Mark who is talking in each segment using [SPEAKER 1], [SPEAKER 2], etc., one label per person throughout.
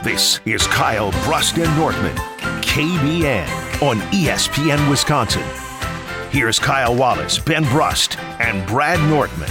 [SPEAKER 1] This is Kyle Brust and Nortman, KBN on ESPN Wisconsin. Here's Kyle Wallace, Ben Brust, and Brad Nortman.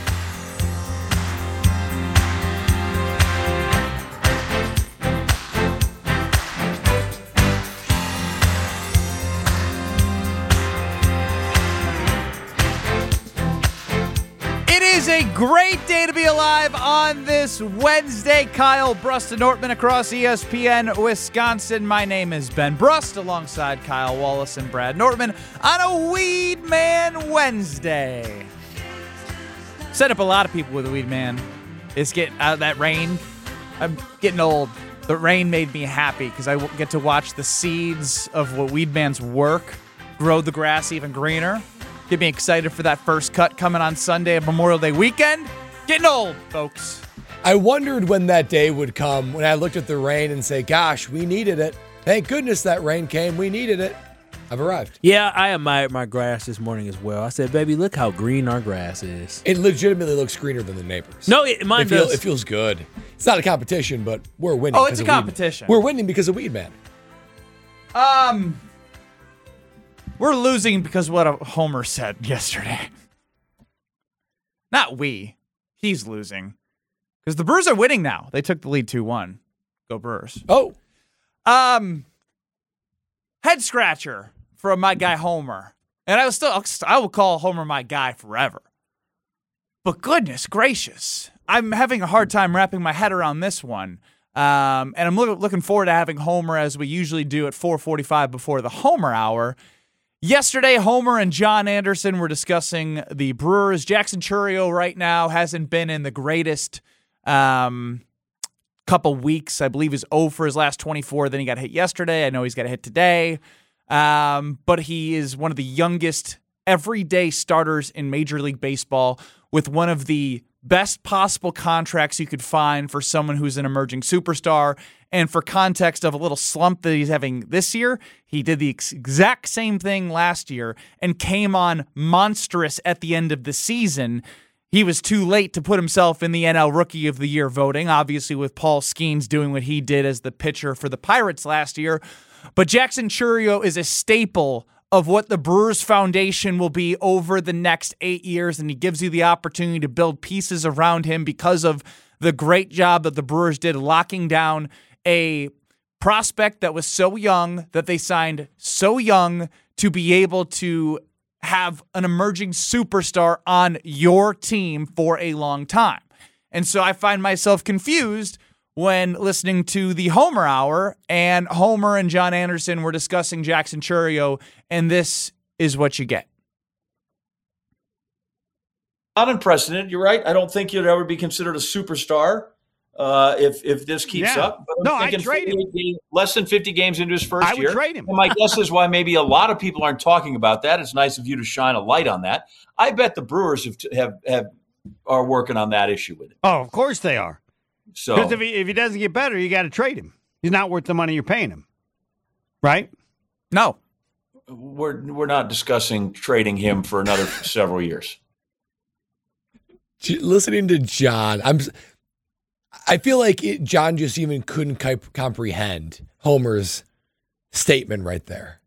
[SPEAKER 2] It is a great day to be alive on this Wednesday. Kyle Brust and Nortman across ESPN Wisconsin. My name is Ben Brust alongside Kyle Wallace and Brad Nortman on a Weed Man Wednesday. Set up a lot of people with a Weed Man. It's getting out of that rain. I'm getting old. The rain made me happy because I get to watch the seeds of what Weed Man's work grow the grass even greener. Get me excited for that first cut coming on Sunday of Memorial Day weekend. Getting old, folks.
[SPEAKER 3] I wondered when that day would come, when I looked at the rain and say, gosh, we needed it. Thank goodness that rain came. We needed it. I've arrived.
[SPEAKER 4] Yeah, I admired my grass this morning as well. I said, baby, look how green our grass is.
[SPEAKER 3] It legitimately looks greener than the neighbors.
[SPEAKER 4] No, mine does.
[SPEAKER 3] It feels good. It's not a competition, but we're winning.
[SPEAKER 2] Oh, it's a competition.
[SPEAKER 3] We're winning because of Weed Man.
[SPEAKER 2] We're losing because of what a Homer said yesterday. Not we. He's losing. Because the Brewers are winning now. They took the lead 2-1. Go Brewers.
[SPEAKER 3] Oh.
[SPEAKER 2] Head scratcher from my guy Homer. And I will call Homer my guy forever. But goodness gracious. I'm having a hard time wrapping my head around this one. And I'm looking forward to having Homer as we usually do at 4:45 before the Homer Hour. Yesterday, Homer and John Anderson were discussing the Brewers. Jackson Chourio right now hasn't been in the greatest couple weeks. I believe he's 0 for his last 24. Then he got hit yesterday. I know he's got a hit today. But he is one of the youngest everyday starters in Major League Baseball with one of the best possible contracts you could find for someone who's an emerging superstar. And for context of a little slump that he's having this year, he did the exact same thing last year and came on monstrous at the end of the season. He was too late to put himself in the NL Rookie of the Year voting, obviously with Paul Skeens doing what he did as the pitcher for the Pirates last year. But Jackson Chourio is a staple of what the Brewers Foundation will be over the next 8 years, and he gives you the opportunity to build pieces around him because of the great job that the Brewers did locking down a prospect that was so young, that they signed so young to be able to have an emerging superstar on your team for a long time. And so I find myself confused when listening to the Homer Hour, and Homer and John Anderson were discussing Jackson Chourio, and this is what you get.
[SPEAKER 5] Not unprecedented, you're right. I don't think you'd ever be considered a superstar if this keeps up. But
[SPEAKER 6] I'd trade him.
[SPEAKER 5] Less than 50 games into his first year.
[SPEAKER 6] I would trade him.
[SPEAKER 5] And my guess is why maybe a lot of people aren't talking about that. It's nice of you to shine a light on that. I bet the Brewers are working on that issue with him.
[SPEAKER 6] Oh, of course they are.
[SPEAKER 5] So
[SPEAKER 6] because if he doesn't get better, you got to trade him. He's not worth the money you're paying him, right?
[SPEAKER 2] No,
[SPEAKER 5] we're not discussing trading him for another several years.
[SPEAKER 3] Listening to John, I feel like John just even couldn't comprehend Homer's statement right there.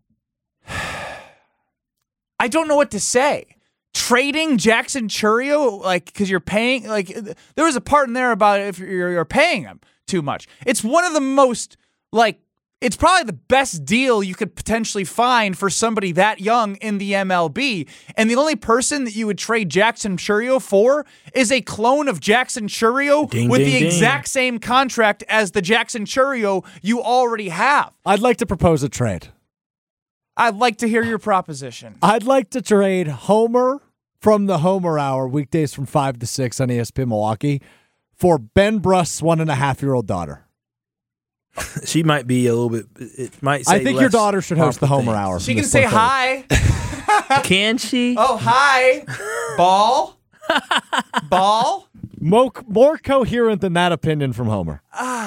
[SPEAKER 2] I don't know what to say. Trading Jackson Chourio, because you're paying, there was a part in there about if you're paying him too much. It's one of the most, it's probably the best deal you could potentially find for somebody that young in the MLB. And the only person that you would trade Jackson Chourio for is a clone of Jackson Chourio with the exact same contract as the Jackson Chourio you already have.
[SPEAKER 7] I'd like to propose a trade.
[SPEAKER 2] I'd like to hear your proposition.
[SPEAKER 7] I'd like to trade Homer from the Homer Hour, weekdays from 5 to 6 on ESPN Milwaukee, for Ben Brust's 1.5-year-old daughter.
[SPEAKER 4] She might be a little bit. It might say
[SPEAKER 7] I think your daughter should host the Homer Hour.
[SPEAKER 2] She can say hi.
[SPEAKER 4] Can she?
[SPEAKER 2] Oh, hi. Ball. Ball.
[SPEAKER 7] More coherent than that opinion from Homer.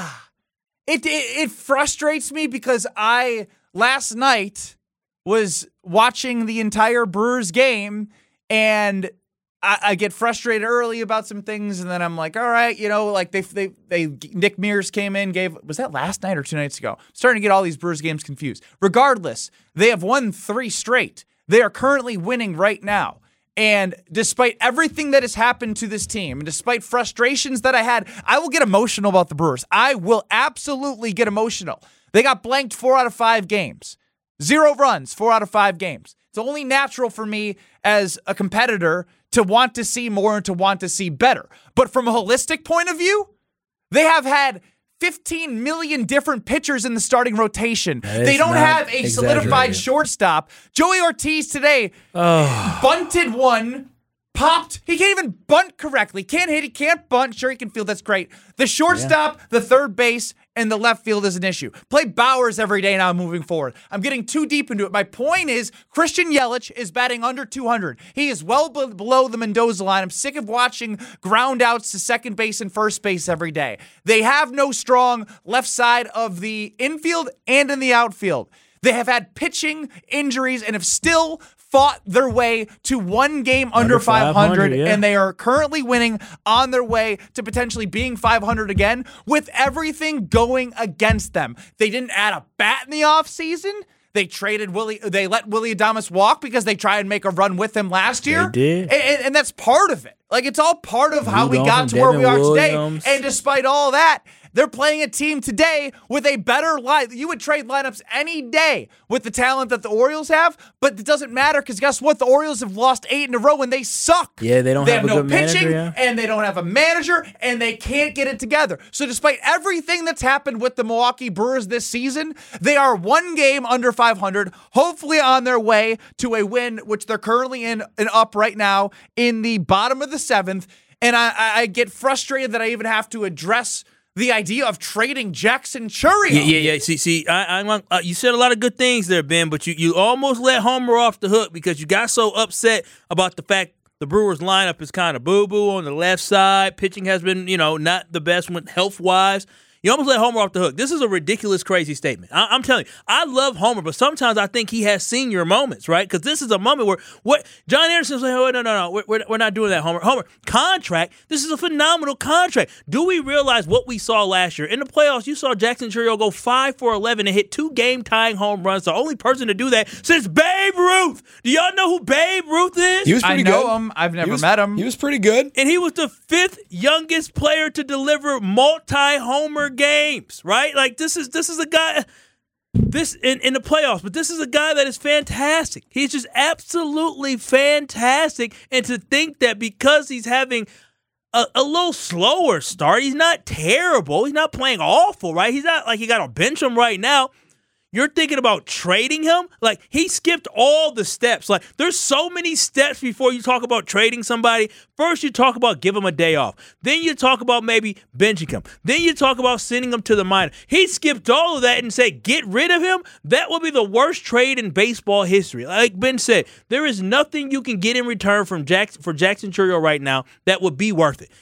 [SPEAKER 2] It frustrates me because I last night was watching the entire Brewers game, and I get frustrated early about some things, and then I'm like, all right, like they Nick Mears came in, was that last night or 2 nights ago? Starting to get all these Brewers games confused. Regardless, they have won 3 straight. They are currently winning right now. And despite everything that has happened to this team, and despite frustrations that I had, I will get emotional about the Brewers. I will absolutely get emotional. They got blanked 4 out of 5 games. 0 runs, 4 out of 5 games. It's only natural for me as a competitor to want to see more and to want to see better. But from a holistic point of view, they have had 15 million different pitchers in the starting rotation. They don't have a solidified shortstop. Joey Ortiz today bunted one, popped. He can't even bunt correctly. Can't hit. He can't bunt. Sure, he can field. That's great. The shortstop, the third base, and the left field is an issue. Play Bowers every day now moving forward. I'm getting too deep into it. My point is Christian Yelich is batting under 200. He is well below the Mendoza line. I'm sick of watching ground outs to second base and first base every day. They have no strong left side of the infield and in the outfield. They have had pitching injuries and have still fought their way to 1 game under 500, and they are currently winning on their way to potentially being 500 again with everything going against them. They didn't add a bat in the offseason. They let Willy Adames walk because they tried and make a run with him last year.
[SPEAKER 4] They did.
[SPEAKER 2] And that's part of it. Like, it's all part of how we got to where we are today. And despite all that, they're playing a team today with a better line. You would trade lineups any day with the talent that the Orioles have, but it doesn't matter because guess what? The Orioles have lost 8 in a row and they suck.
[SPEAKER 4] Yeah, they don't have a
[SPEAKER 2] no
[SPEAKER 4] good
[SPEAKER 2] pitching,
[SPEAKER 4] manager,
[SPEAKER 2] and they don't have a manager, and they can't get it together. So despite everything that's happened with the Milwaukee Brewers this season, they are 1 game under 500, hopefully on their way to a win, which they're currently in and up right now in the bottom of the 7th. And I get frustrated that I even have to address the idea of trading Jackson Chourio.
[SPEAKER 8] Yeah. See, you said a lot of good things there, Ben, but you almost let Homer off the hook because you got so upset about the fact the Brewers lineup is kind of boo-boo on the left side. Pitching has been, not the best health-wise. You almost let Homer off the hook. This is a ridiculous, crazy statement. I'm telling you, I love Homer, but sometimes I think he has senior moments, right? Because this is a moment where John Anderson's like, oh, no, we're not doing that, Homer. Homer, contract, this is a phenomenal contract. Do we realize what we saw last year? In the playoffs, you saw Jackson Chourio go 5 for 11 and hit 2 game-tying home runs. The only person to do that since Babe Ruth. Do y'all know who Babe Ruth is?
[SPEAKER 3] He was pretty good.
[SPEAKER 2] I know him. I've never met him.
[SPEAKER 3] He was pretty good.
[SPEAKER 8] And he was the 5th youngest player to deliver multi-homer games, right? Like this is a guy in the playoffs, but this is a guy that is fantastic. He's just absolutely fantastic. And to think that because he's having a little slower start, he's not terrible. He's not playing awful, right? He's not like you got to bench him right now. You're thinking about trading him? Like, he skipped all the steps. Like, there's so many steps before you talk about trading somebody. First, you talk about give him a day off. Then you talk about maybe benching him. Then you talk about sending him to the minor. He skipped all of that and said, get rid of him? That would be the worst trade in baseball history. Like Ben said, there is nothing you can get in return for Jackson Chourio right now that would be worth it.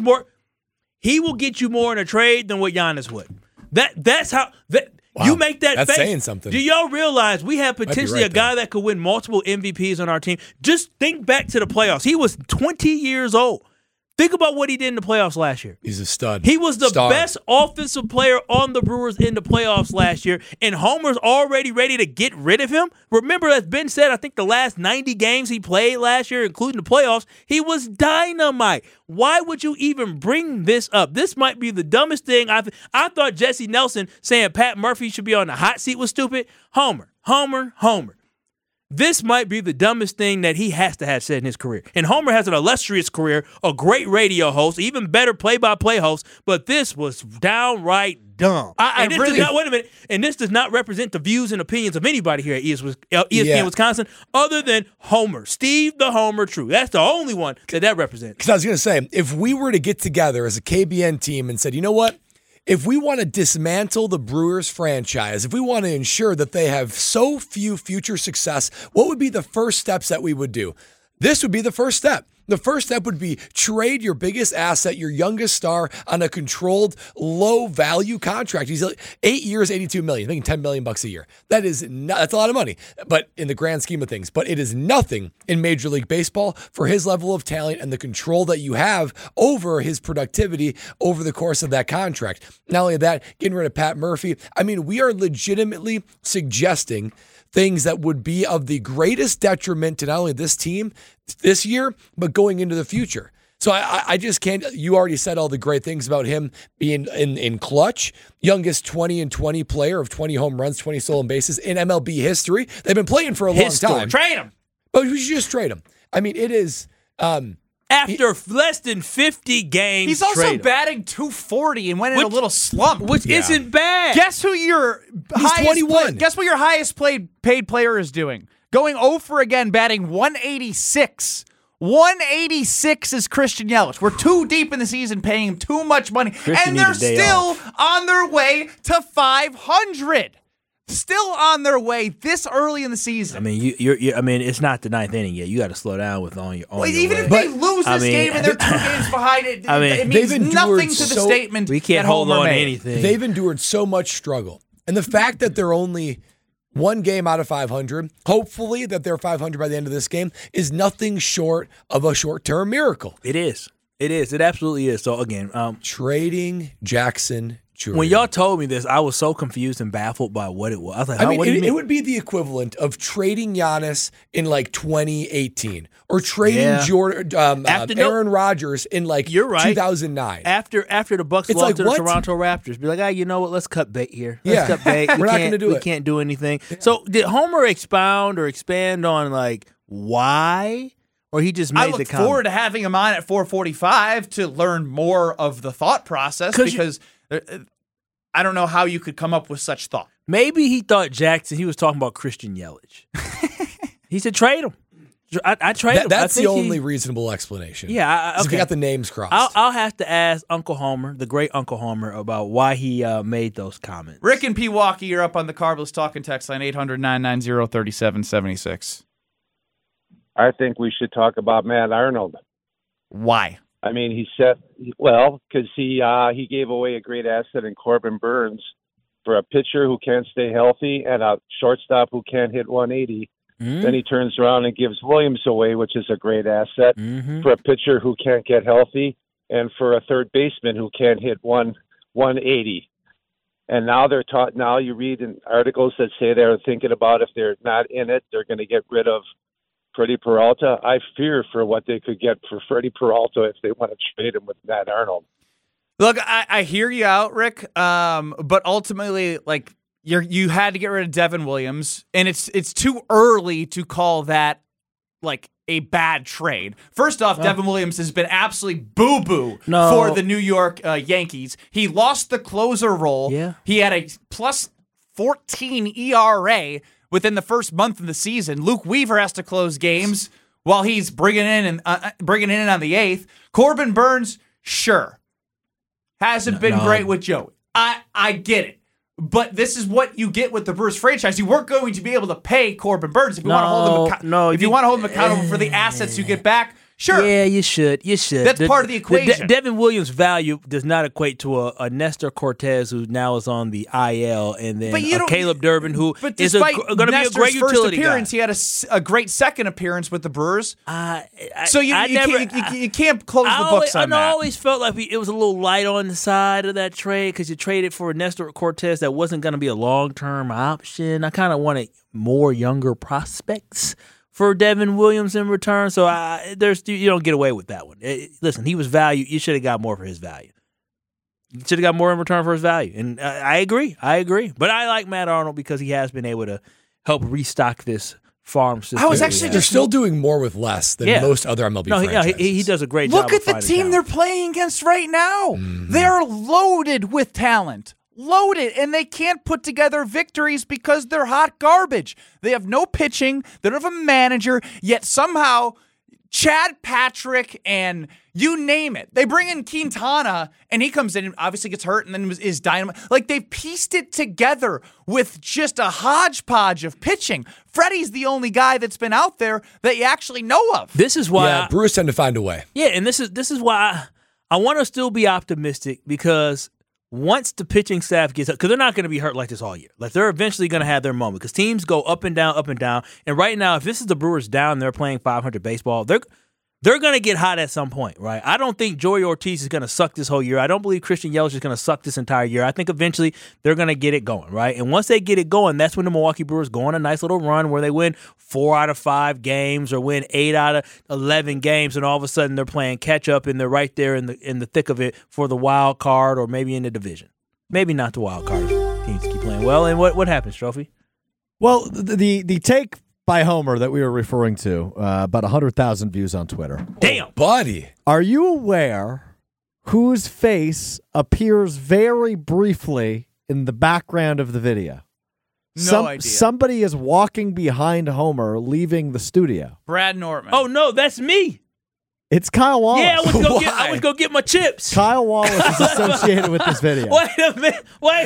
[SPEAKER 8] He will get you more in a trade than what Giannis would. That's how...
[SPEAKER 3] Wow,
[SPEAKER 8] you make that
[SPEAKER 3] that's
[SPEAKER 8] face.
[SPEAKER 3] Saying something.
[SPEAKER 8] Do y'all realize we have potentially a guy that could win multiple MVPs on our team? Just think back to the playoffs. He was 20 years old. Think about what he did in the playoffs last year.
[SPEAKER 3] He's a stud.
[SPEAKER 8] He was the best offensive player on the Brewers in the playoffs last year, and Homer's already ready to get rid of him. Remember, as Ben said, I think the last 90 games he played last year, including the playoffs, he was dynamite. Why would you even bring this up? This might be the dumbest thing. I thought Jesse Nelson saying Pat Murphy should be on the hot seat was stupid. Homer. This might be the dumbest thing that he has to have said in his career. And Homer has an illustrious career, a great radio host, even better play-by-play host, but this was downright dumb. Wait a minute. And this does not represent the views and opinions of anybody here at ESPN Wisconsin other than Homer. Steve the Homer True. That's the only one that represents.
[SPEAKER 3] Because I was going to say, if we were to get together as a KBN team and said, you know what? If we want to dismantle the Brewers franchise, if we want to ensure that they have so few future success, what would be the first steps that we would do? This would be the first step. The first step would be trade your biggest asset, your youngest star, on a controlled, low-value contract. He's 8 years, $82 million, making $10 million a year. That's a lot of money, but in the grand scheme of things. But it is nothing in Major League Baseball for his level of talent and the control that you have over his productivity over the course of that contract. Not only that, getting rid of Pat Murphy. I mean, we are legitimately suggesting things that would be of the greatest detriment to not only this team this year, but going into the future. So I just can't. You already said all the great things about him being in clutch. Youngest 20-20 player of 20 home runs, 20 stolen bases in MLB history. They've been playing for a long time.
[SPEAKER 2] Trade him.
[SPEAKER 3] But we should just trade him. I mean, it is.
[SPEAKER 8] After less than 50 games,
[SPEAKER 2] He's also batting .240 and went in a little slump,
[SPEAKER 8] which isn't bad.
[SPEAKER 2] Guess who your highest
[SPEAKER 3] 21.
[SPEAKER 2] Guess what your highest paid player is doing? Going 0 for again, batting 186. 186 is Christian Yelich. We're too deep in the season, paying him too much money, and they're still on their way to 500. Still on their way this early in the season.
[SPEAKER 8] I mean, I mean, it's not the ninth inning yet. You got to slow down with on your.
[SPEAKER 2] Even if they lose this game and they're 2 games behind it, it means nothing to the statement.
[SPEAKER 8] We can't hold on to anything.
[SPEAKER 3] They've endured so much struggle, and the fact that they're only 1 game out of 500, hopefully that they're 500 by the end of this game, is nothing short of a short-term miracle.
[SPEAKER 8] It is. It is. It absolutely is. So again,
[SPEAKER 3] trading Jackson Jordan.
[SPEAKER 8] When y'all told me this, I was so confused and baffled by what it was. I was like, what do you mean?
[SPEAKER 3] It would be the equivalent of trading Giannis in like 2018 or trading Jordan, Aaron Rodgers in like 2009.
[SPEAKER 8] After the Bucks lost to the Toronto Raptors, be like, you know what? Let's cut bait here. Let's cut bait.
[SPEAKER 3] We're not going to do it.
[SPEAKER 8] We can't do anything. Yeah. So did Homer expound or expand on like why? Or he just made the comment?
[SPEAKER 2] I look forward to having him on at 4:45 to learn more of the thought process because I don't know how you could come up with such thought.
[SPEAKER 8] Maybe he thought he was talking about Christian Yelich. He said trade him. I trade him.
[SPEAKER 3] That's the only reasonable explanation.
[SPEAKER 8] Yeah, okay.
[SPEAKER 3] We got the names crossed.
[SPEAKER 8] I'll have to ask Uncle Homer, the great Uncle Homer, about why he made those comments.
[SPEAKER 2] Rick and Pewaukee, you're up on the Carbless Talking text line 800-990-3776.
[SPEAKER 9] I think we should talk about Matt Arnold.
[SPEAKER 2] Why?
[SPEAKER 9] I mean, he said, because he gave away a great asset in Corbin Burns for a pitcher who can't stay healthy and a shortstop who can't hit 180. Mm-hmm. Then he turns around and gives Williams away, which is a great asset, for a pitcher who can't get healthy and for a third baseman who can't hit 180. And now now you read in articles that say they're thinking about if they're not in it, they're going to get rid of Freddie Peralta. I fear for what they could get for Freddie Peralta if they want to trade him with Matt Arnold.
[SPEAKER 2] Look, I hear you out, Rick. But ultimately, like you had to get rid of Devin Williams, and it's too early to call that like a bad trade. First off, Devin Williams has been absolutely boo-boo for the New York Yankees. He lost the closer role.
[SPEAKER 8] Yeah.
[SPEAKER 2] He had a plus 14 ERA within the first month of the season. Luke Weaver has to close games while he's bringing in on the 8th. Corbin Burns, sure, hasn't been great with Joey. I get it. But this is what you get with the Brewers franchise. You weren't going to be able to pay Corbin Burns if you want to hold him accountable for the assets you get back. Sure.
[SPEAKER 8] Yeah, you should.
[SPEAKER 2] That's part of the equation.
[SPEAKER 8] Devin Williams' value does not equate to a Nestor Cortez who now is on the IL, and then Caleb Durbin who is going to be a great utility guy.
[SPEAKER 2] He had a great second appearance with the Brewers. So you can't close the books on that.
[SPEAKER 8] I always felt like it was a little light on the side of that trade because you traded for Nestor Cortez that wasn't going to be a long-term option. I kind of wanted more younger prospects for Devin Williams in return, so you don't get away with that one. Listen, he was value. You should have got more for his value. You should have got more in return for his value, and I agree. But I like Matt Arnold because he has been able to help restock this farm system.
[SPEAKER 3] They're still doing more with less than most other MLB franchises.
[SPEAKER 8] He does a great job.
[SPEAKER 2] Look at the team they're playing against right now. Mm-hmm. They're loaded with talent. Loaded, and they can't put together victories because they're hot garbage. They have no pitching. They don't have a manager, yet somehow Chad Patrick and you name it. They bring in Quintana, and he comes in and obviously gets hurt and then is dynamite. Like, they've pieced it together with just a hodgepodge of pitching. Freddie's the only guy that's been out there that you actually know of.
[SPEAKER 8] This is why
[SPEAKER 3] Brewers tend to find a way.
[SPEAKER 8] Yeah, and this is why I want to still be optimistic, because once the pitching staff gets up, because they're not going to be hurt like this all year. Like, they're eventually going to have their moment, because teams go up and down, up and down. And right now, if this is the Brewers down, they're playing .500 baseball, they're going to get hot at some point, right? I don't think Joey Ortiz is going to suck this whole year. I don't believe Christian Yelich is going to suck this entire year. I think eventually they're going to get it going, right? And once they get it going, that's when the Milwaukee Brewers go on a nice little run where they win 4 out of 5 games or win 8 out of 11 games, and all of a sudden they're playing catch up and they're right there in the thick of it for the wild card or maybe in the division. Maybe not the wild card. Teams keep playing well. And what happens, Trophy?
[SPEAKER 7] Well, the take by Homer that we were referring to, about 100,000 views on Twitter.
[SPEAKER 8] Damn.
[SPEAKER 3] Buddy.
[SPEAKER 7] Are you aware whose face appears very briefly in the background of the video?
[SPEAKER 2] No idea.
[SPEAKER 7] Somebody is walking behind Homer leaving the studio.
[SPEAKER 2] Brad Nortman.
[SPEAKER 8] Oh, no, that's me.
[SPEAKER 7] It's Kyle Wallace.
[SPEAKER 8] Yeah, I was go get my chips.
[SPEAKER 7] Kyle Wallace is associated with this video.
[SPEAKER 8] Wait a minute.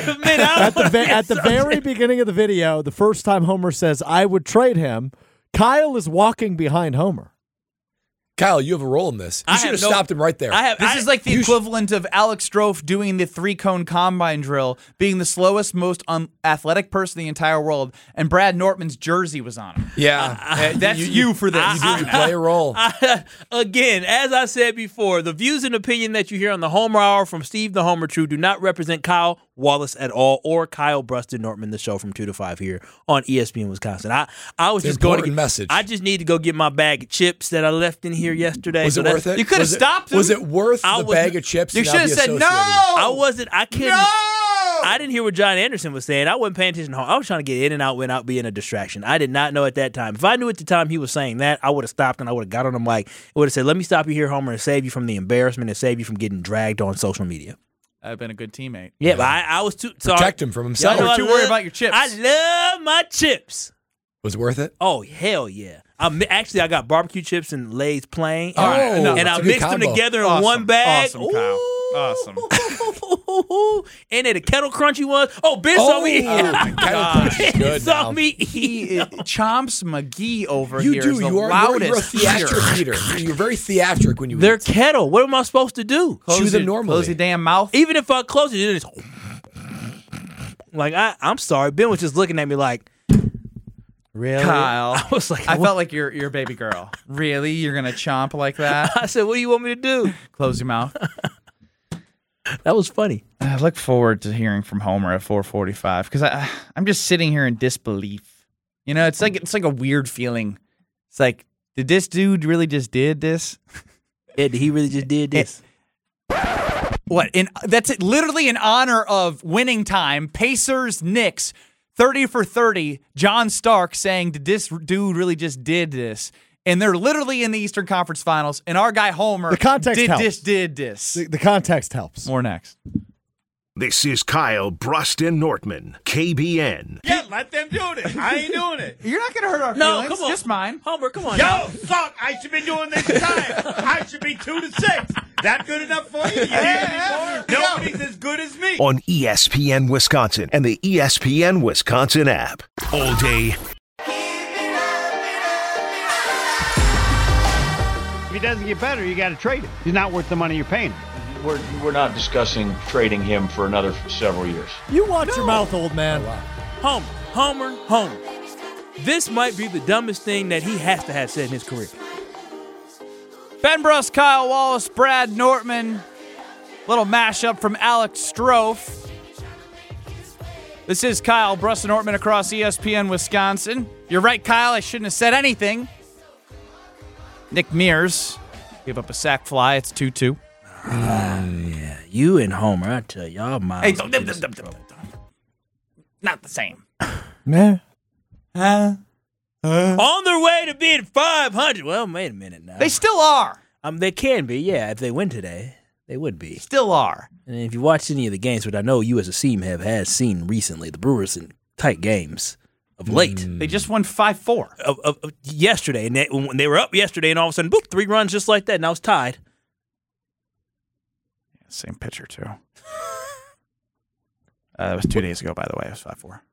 [SPEAKER 7] At the very beginning of the video, the first time Homer says, I would trade him, Kyle is walking behind Homer.
[SPEAKER 3] Kyle, you have a role in this. You should have stopped him right there.
[SPEAKER 2] This is like the equivalent of Alex Strofe doing the 3-cone combine drill, being the slowest, most athletic person in the entire world, and Brad Nortman's jersey was on him.
[SPEAKER 3] Yeah.
[SPEAKER 2] That's you for this.
[SPEAKER 3] You play a role.
[SPEAKER 8] Again, as I said before, the views and opinion that you hear on the Homer Hour from Steve the Homer True do not represent Kyle Wallace at all, or Kyle Bruston Nortman, the show from 2 to 5 here on ESPN Wisconsin. I was just going to
[SPEAKER 3] message.
[SPEAKER 8] I just need to go get my bag of chips that I left in here yesterday.
[SPEAKER 3] Was it worth it?
[SPEAKER 2] You could have stopped him.
[SPEAKER 3] Was it worth the bag of chips?
[SPEAKER 2] You should have said no.
[SPEAKER 8] I couldn't.
[SPEAKER 2] No!
[SPEAKER 8] I didn't hear what John Anderson was saying. I wasn't paying attention home. I was trying to get in and out without being a distraction. I did not know at that time. If I knew at the time he was saying that, I would have stopped and I would have got on him like, it would have said, let me stop you here, Homer, and save you from the embarrassment and save you from getting dragged on social media.
[SPEAKER 2] I've been a good teammate.
[SPEAKER 8] Yeah, but I was too sorry.
[SPEAKER 3] Protect him from himself.
[SPEAKER 2] You're too worried about your chips.
[SPEAKER 8] I love my chips.
[SPEAKER 3] Was it worth it?
[SPEAKER 8] Oh, hell yeah. I got barbecue chips and Lay's plain.
[SPEAKER 3] Oh,
[SPEAKER 8] and I mixed them together in one bag.
[SPEAKER 2] Awesome, Kyle. Awesome.
[SPEAKER 8] And then the kettle crunchy ones. Oh, Ben saw me eat. Ben saw me eat.
[SPEAKER 2] Chomps McGee over
[SPEAKER 3] You
[SPEAKER 2] here
[SPEAKER 3] do.
[SPEAKER 2] is the
[SPEAKER 3] You're a
[SPEAKER 2] loudest
[SPEAKER 3] theatric eater. You're very theatric when you
[SPEAKER 8] They're
[SPEAKER 3] eat.
[SPEAKER 8] kettle. What am I supposed to do?
[SPEAKER 3] Chew them normally.
[SPEAKER 2] Close your damn mouth.
[SPEAKER 8] Even if I close it, it's like I'm sorry. Ben was just looking at me like, really?
[SPEAKER 2] Kyle.
[SPEAKER 8] I was like,
[SPEAKER 2] I felt like you're a baby girl. Really? You're going to chomp like that?
[SPEAKER 8] I said, what do you want me to do?
[SPEAKER 2] Close your mouth.
[SPEAKER 8] That was funny.
[SPEAKER 2] I look forward to hearing from Homer at 4:45 because I'm just sitting here in disbelief. You know, it's like a weird feeling. It's like, did this dude really just did this?
[SPEAKER 8] Yeah, he really just did this.
[SPEAKER 2] That's it, literally in honor of winning time. Pacers, Knicks, 30 for 30. John Stark saying, did this dude really just did this? And they're literally in the Eastern Conference Finals. And our guy Homer
[SPEAKER 7] The context helps.
[SPEAKER 2] did this.
[SPEAKER 7] The context helps.
[SPEAKER 2] More next.
[SPEAKER 1] This is Kyle Bruston Nortman, KBN.
[SPEAKER 6] Yeah, let them do this. I ain't doing it.
[SPEAKER 2] You're not going to hurt our
[SPEAKER 8] No,
[SPEAKER 2] feelings.
[SPEAKER 8] come on.
[SPEAKER 2] Just mine.
[SPEAKER 8] Homer, come on.
[SPEAKER 6] Yo, fuck, I should be doing this time. I should be 2-6. That good enough for you? You need any more? Nobody's as good as me.
[SPEAKER 1] On ESPN Wisconsin and the ESPN Wisconsin app. All day.
[SPEAKER 6] If he doesn't get better, you got to trade him. He's not worth the money you're paying him.
[SPEAKER 5] We're not discussing trading him for another several years.
[SPEAKER 7] You watch your mouth, old man.
[SPEAKER 8] Homer. This might be the dumbest thing that he has to have said in his career.
[SPEAKER 2] Ben Brust, Kyle Wallace, Brad Nortman. Little mashup from Alex Strofe. This is Kyle Brust and Nortman across ESPN Wisconsin. You're right, Kyle. I shouldn't have said anything. Nick Mears gave up a sac fly. It's 2-2.
[SPEAKER 8] Yeah, you and Homer, I tell y'all,
[SPEAKER 2] Hey, not the same.
[SPEAKER 7] Man.
[SPEAKER 8] on their way to being 500. Well, wait a minute now.
[SPEAKER 2] They still are.
[SPEAKER 8] They can be, yeah. If they win today, they would be.
[SPEAKER 2] Still are.
[SPEAKER 8] And if you watch any of the games, which I know you as a Seam has seen recently, the Brewers in tight games of late.
[SPEAKER 2] They just won 5-4
[SPEAKER 8] of yesterday, and when they were up yesterday, and all of a sudden, boop, 3 runs just like that. Now it's tied.
[SPEAKER 2] Same pitcher too. That was 2 days ago, by the way. It was 5-4.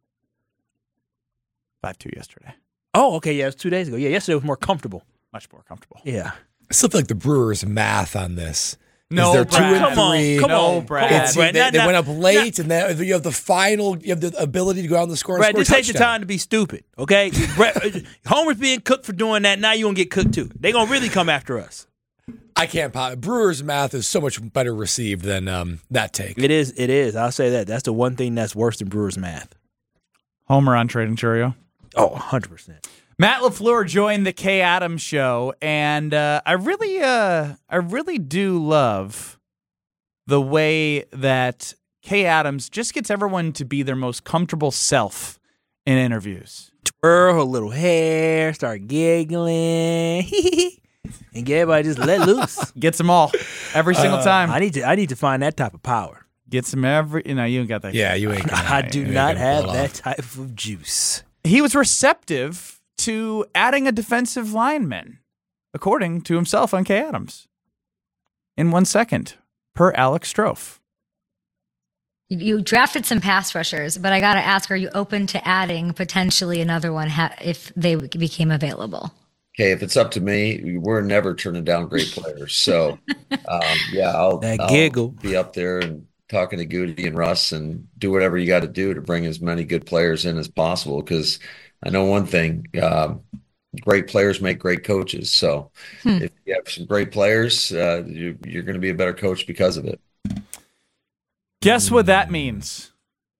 [SPEAKER 2] 5-2 yesterday.
[SPEAKER 8] Oh, okay, yeah, it was 2 days ago. Yeah, yesterday was more comfortable.
[SPEAKER 2] Much more comfortable.
[SPEAKER 8] Yeah.
[SPEAKER 3] I still feel like the Brewers' math on this.
[SPEAKER 2] No,
[SPEAKER 3] they're
[SPEAKER 2] Brad.
[SPEAKER 3] 2-3.
[SPEAKER 8] Come on,
[SPEAKER 2] Brad.
[SPEAKER 3] They went up late, and then you have the ability to go out on the score and
[SPEAKER 8] Brad,
[SPEAKER 3] score a
[SPEAKER 8] just take the
[SPEAKER 3] touchdown.
[SPEAKER 8] time to be stupid, okay? Homer's being cooked for doing that. Now you're going to get cooked too. They're going to really come after us.
[SPEAKER 3] I can't. Brewers' math is so much better received than that take.
[SPEAKER 8] It is. I'll say that. That's the one thing that's worse than Brewers' math.
[SPEAKER 2] Homer on Trey and Churio.
[SPEAKER 8] Oh, 100%.
[SPEAKER 2] Matt LaFleur joined the Kay Adams show, and I really do love the way that Kay Adams just gets everyone to be their most comfortable self in interviews.
[SPEAKER 8] Twirl her little hair, start giggling, and get everybody just let loose.
[SPEAKER 2] Gets them all every single time.
[SPEAKER 8] I need to find that type of power.
[SPEAKER 2] Gets them every. You ain't got that.
[SPEAKER 3] Yeah, you ain't.
[SPEAKER 8] I do not have that type of juice.
[SPEAKER 2] He was receptive to adding a defensive lineman, according to himself on Kay Adams. In 1 second, per Alex Strofe.
[SPEAKER 10] You drafted some pass rushers, but I got to ask, are you open to adding potentially another one if they became available?
[SPEAKER 11] Okay, if it's up to me, we're never turning down great players. So, I'll
[SPEAKER 8] giggle.
[SPEAKER 11] Be up there and talking to Goody and Russ and do whatever you got to do to bring as many good players in as possible, because I know one thing, great players make great coaches. So if you have some great players, you're going to be a better coach because of it.
[SPEAKER 2] Guess what that means?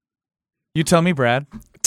[SPEAKER 2] You tell me, Brad.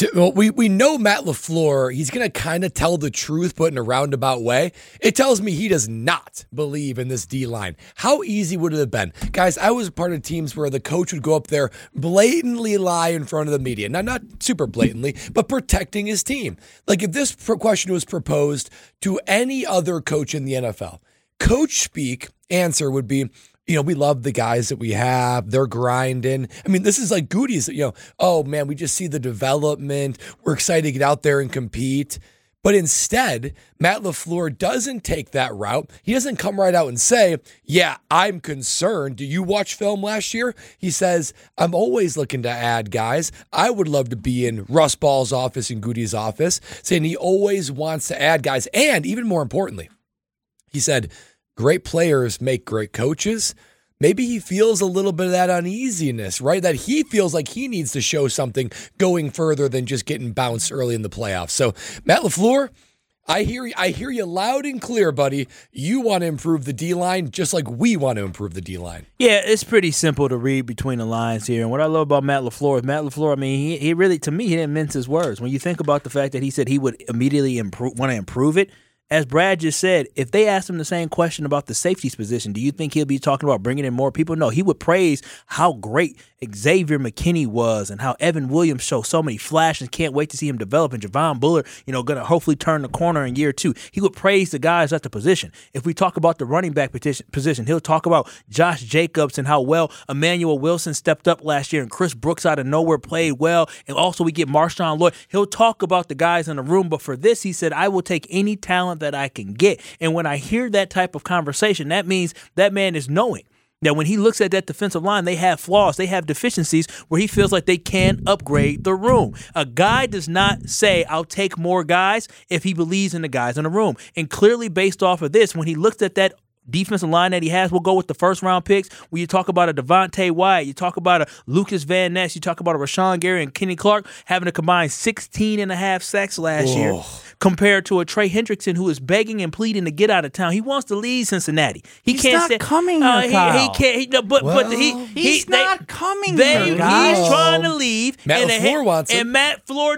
[SPEAKER 3] We know Matt LaFleur, he's going to kind of tell the truth, but in a roundabout way. It tells me he does not believe in this D-line. How easy would it have been? Guys, I was part of teams where the coach would go up there, blatantly lie in front of the media. Now, not super blatantly, but protecting his team. Like if this question was proposed to any other coach in the NFL, coach speak answer would be, we love the guys that we have. They're grinding. I mean, this is like Goody's, oh man, we just see the development. We're excited to get out there and compete. But instead, Matt LaFleur doesn't take that route. He doesn't come right out and say, yeah, I'm concerned. Do you watch film last year? He says, I'm always looking to add guys. I would love to be in Russ Ball's office and Goody's office, saying he always wants to add guys. And even more importantly, he said, great players make great coaches. Maybe he feels a little bit of that uneasiness, right? That he feels like he needs to show something going further than just getting bounced early in the playoffs. So, Matt LaFleur, I hear you loud and clear, buddy. You want to improve the D-line just like we want to improve the D-line.
[SPEAKER 8] Yeah, it's pretty simple to read between the lines here. And what I love about Matt LaFleur, I mean, he really, to me, he didn't mince his words. When you think about the fact that he said he would immediately want to improve it, as Brad just said, if they asked him the same question about the safeties position, do you think he'll be talking about bringing in more people? No, he would praise how great Xavier McKinney was and how Evan Williams showed so many flashes. Can't wait to see him develop. And Javon Bullard, going to hopefully turn the corner in year 2. He would praise the guys at the position. If we talk about the running back position, he'll talk about Josh Jacobs and how well Emmanuel Wilson stepped up last year and Chris Brooks out of nowhere played well. And also we get Marshawn Lloyd. He'll talk about the guys in the room. But for this, he said, I will take any talent that I can get. And when I hear that type of conversation, that means that man is knowing that when he looks at that defensive line, they have flaws, they have deficiencies where he feels like they can upgrade the room. A guy does not say, I'll take more guys if he believes in the guys in the room. And clearly based off of this, when he looks at that defensive line that he has, we'll go with the first-round picks. When you talk about a Devontae Wyatt, you talk about a Lucas Van Ness, you talk about a Rashawn Gary and Kenny Clark having a combined 16.5 sacks last year, compared to a Trey Hendrickson who is begging and pleading to get out of town. He wants to leave Cincinnati.
[SPEAKER 2] He's not coming here, Kyle.
[SPEAKER 8] He can't.
[SPEAKER 2] He's not coming here,
[SPEAKER 8] He's trying to leave.
[SPEAKER 3] Matt LaFleur wants him.
[SPEAKER 8] And Matt LaFleur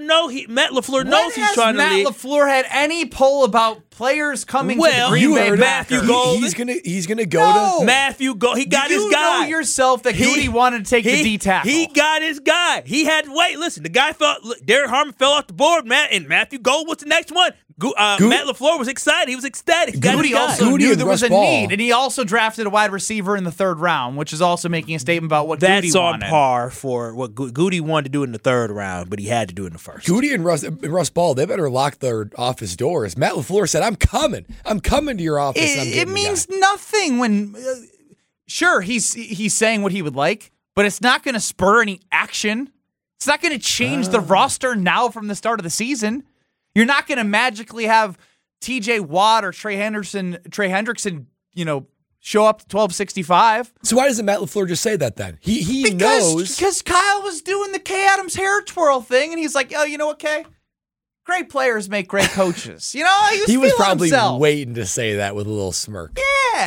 [SPEAKER 8] knows he's trying to leave.
[SPEAKER 2] Matt LaFleur had any poll about players coming to the Green Bay
[SPEAKER 8] Matthew
[SPEAKER 2] Packers?
[SPEAKER 8] Golden.
[SPEAKER 3] He's gonna go to
[SPEAKER 8] Matthew Golden. He got his guy.
[SPEAKER 2] You know yourself that Goody wanted to take the D tackle.
[SPEAKER 8] He got his guy. He had listen. The guy Derek Harmon fell off the board, and Matthew Golden was the next one. Matt LaFleur was excited. He was ecstatic.
[SPEAKER 2] Goody also
[SPEAKER 3] Goody
[SPEAKER 2] knew
[SPEAKER 3] and
[SPEAKER 2] there was
[SPEAKER 3] Russ
[SPEAKER 2] a
[SPEAKER 3] Ball.
[SPEAKER 2] need, and he also drafted a wide receiver in the 3rd round, which is also making a statement about what
[SPEAKER 8] That's
[SPEAKER 2] Goody
[SPEAKER 8] on
[SPEAKER 2] wanted.
[SPEAKER 8] par for what Goody wanted to do in the 3rd round, but he had to do it in the 1st.
[SPEAKER 3] Goody and Russ Ball, they better lock their office doors. Matt LaFleur said, I'm coming to your office. and I'm
[SPEAKER 2] It
[SPEAKER 3] getting the
[SPEAKER 2] means
[SPEAKER 3] guy."
[SPEAKER 2] nothing when, sure, he's saying what he would like, but it's not going to spur any action. It's not going to change the roster now from the start of the season. You're not going to magically have T.J. Watt or Trey Hendrickson, show up to 1265.
[SPEAKER 3] So why doesn't Matt LaFleur just say that then? He knows.
[SPEAKER 2] Because Kyle was doing the Kay Adams hair twirl thing, and he's like, oh, you know what, Kay? Great players make great coaches. He was
[SPEAKER 3] probably
[SPEAKER 2] himself.
[SPEAKER 3] waiting to say that with a little smirk.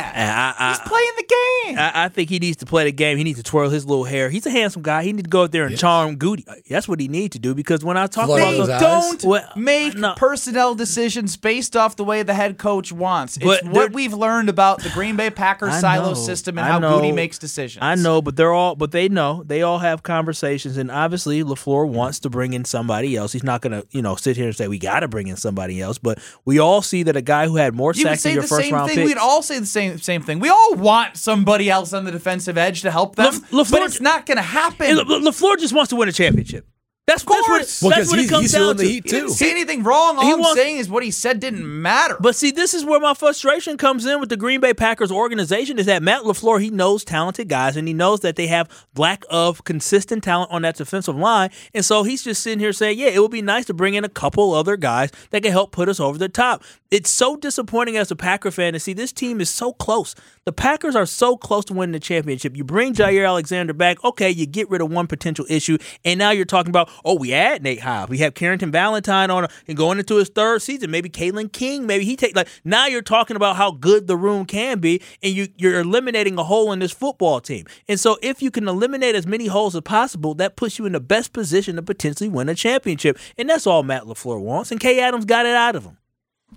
[SPEAKER 2] Yeah. He's playing the game.
[SPEAKER 8] I think he needs to play the game. He needs to twirl his little hair. He's a handsome guy. He needs to go out there and charm Goody. That's what he needs to do, because when I talk
[SPEAKER 3] Flood
[SPEAKER 8] about
[SPEAKER 3] those
[SPEAKER 8] the
[SPEAKER 3] eyes.
[SPEAKER 2] Don't make personnel decisions based off the way the head coach wants. It's what we've learned about the Green Bay Packers silo system and how Goody makes decisions.
[SPEAKER 8] I know, but they know. They all have conversations, and obviously LaFleur wants to bring in somebody else. He's not going to sit here and say we got to bring in somebody else, but we all see that a guy who had more sacks than your first round pick.
[SPEAKER 2] We'd all say the same thing. We all want somebody else on the defensive edge to help them, but it's not going to happen.
[SPEAKER 8] LaFleur just wants to win a championship. That's what it comes down to.
[SPEAKER 3] He
[SPEAKER 2] didn't say anything wrong. All I'm saying is what he said didn't matter.
[SPEAKER 8] But see, this is where my frustration comes in with the Green Bay Packers organization, is that Matt LaFleur, he knows talented guys, and he knows that they have lack of consistent talent on that defensive line. And so he's just sitting here saying, yeah, it would be nice to bring in a couple other guys that can help put us over the top. It's so disappointing as a Packer fan to see this team is so close. The Packers are so close to winning the championship. You bring Jair Alexander back, okay, you get rid of one potential issue, and now you're talking about, we add Nate Hobbs. We have Carrington Valentine on and going into his 3rd season. Maybe Kalen King. Maybe he now you're talking about how good the room can be, and you're eliminating a hole in this football team. And so if you can eliminate as many holes as possible, that puts you in the best position to potentially win a championship. And that's all Matt LaFleur wants, and Kay Adams got it out of him.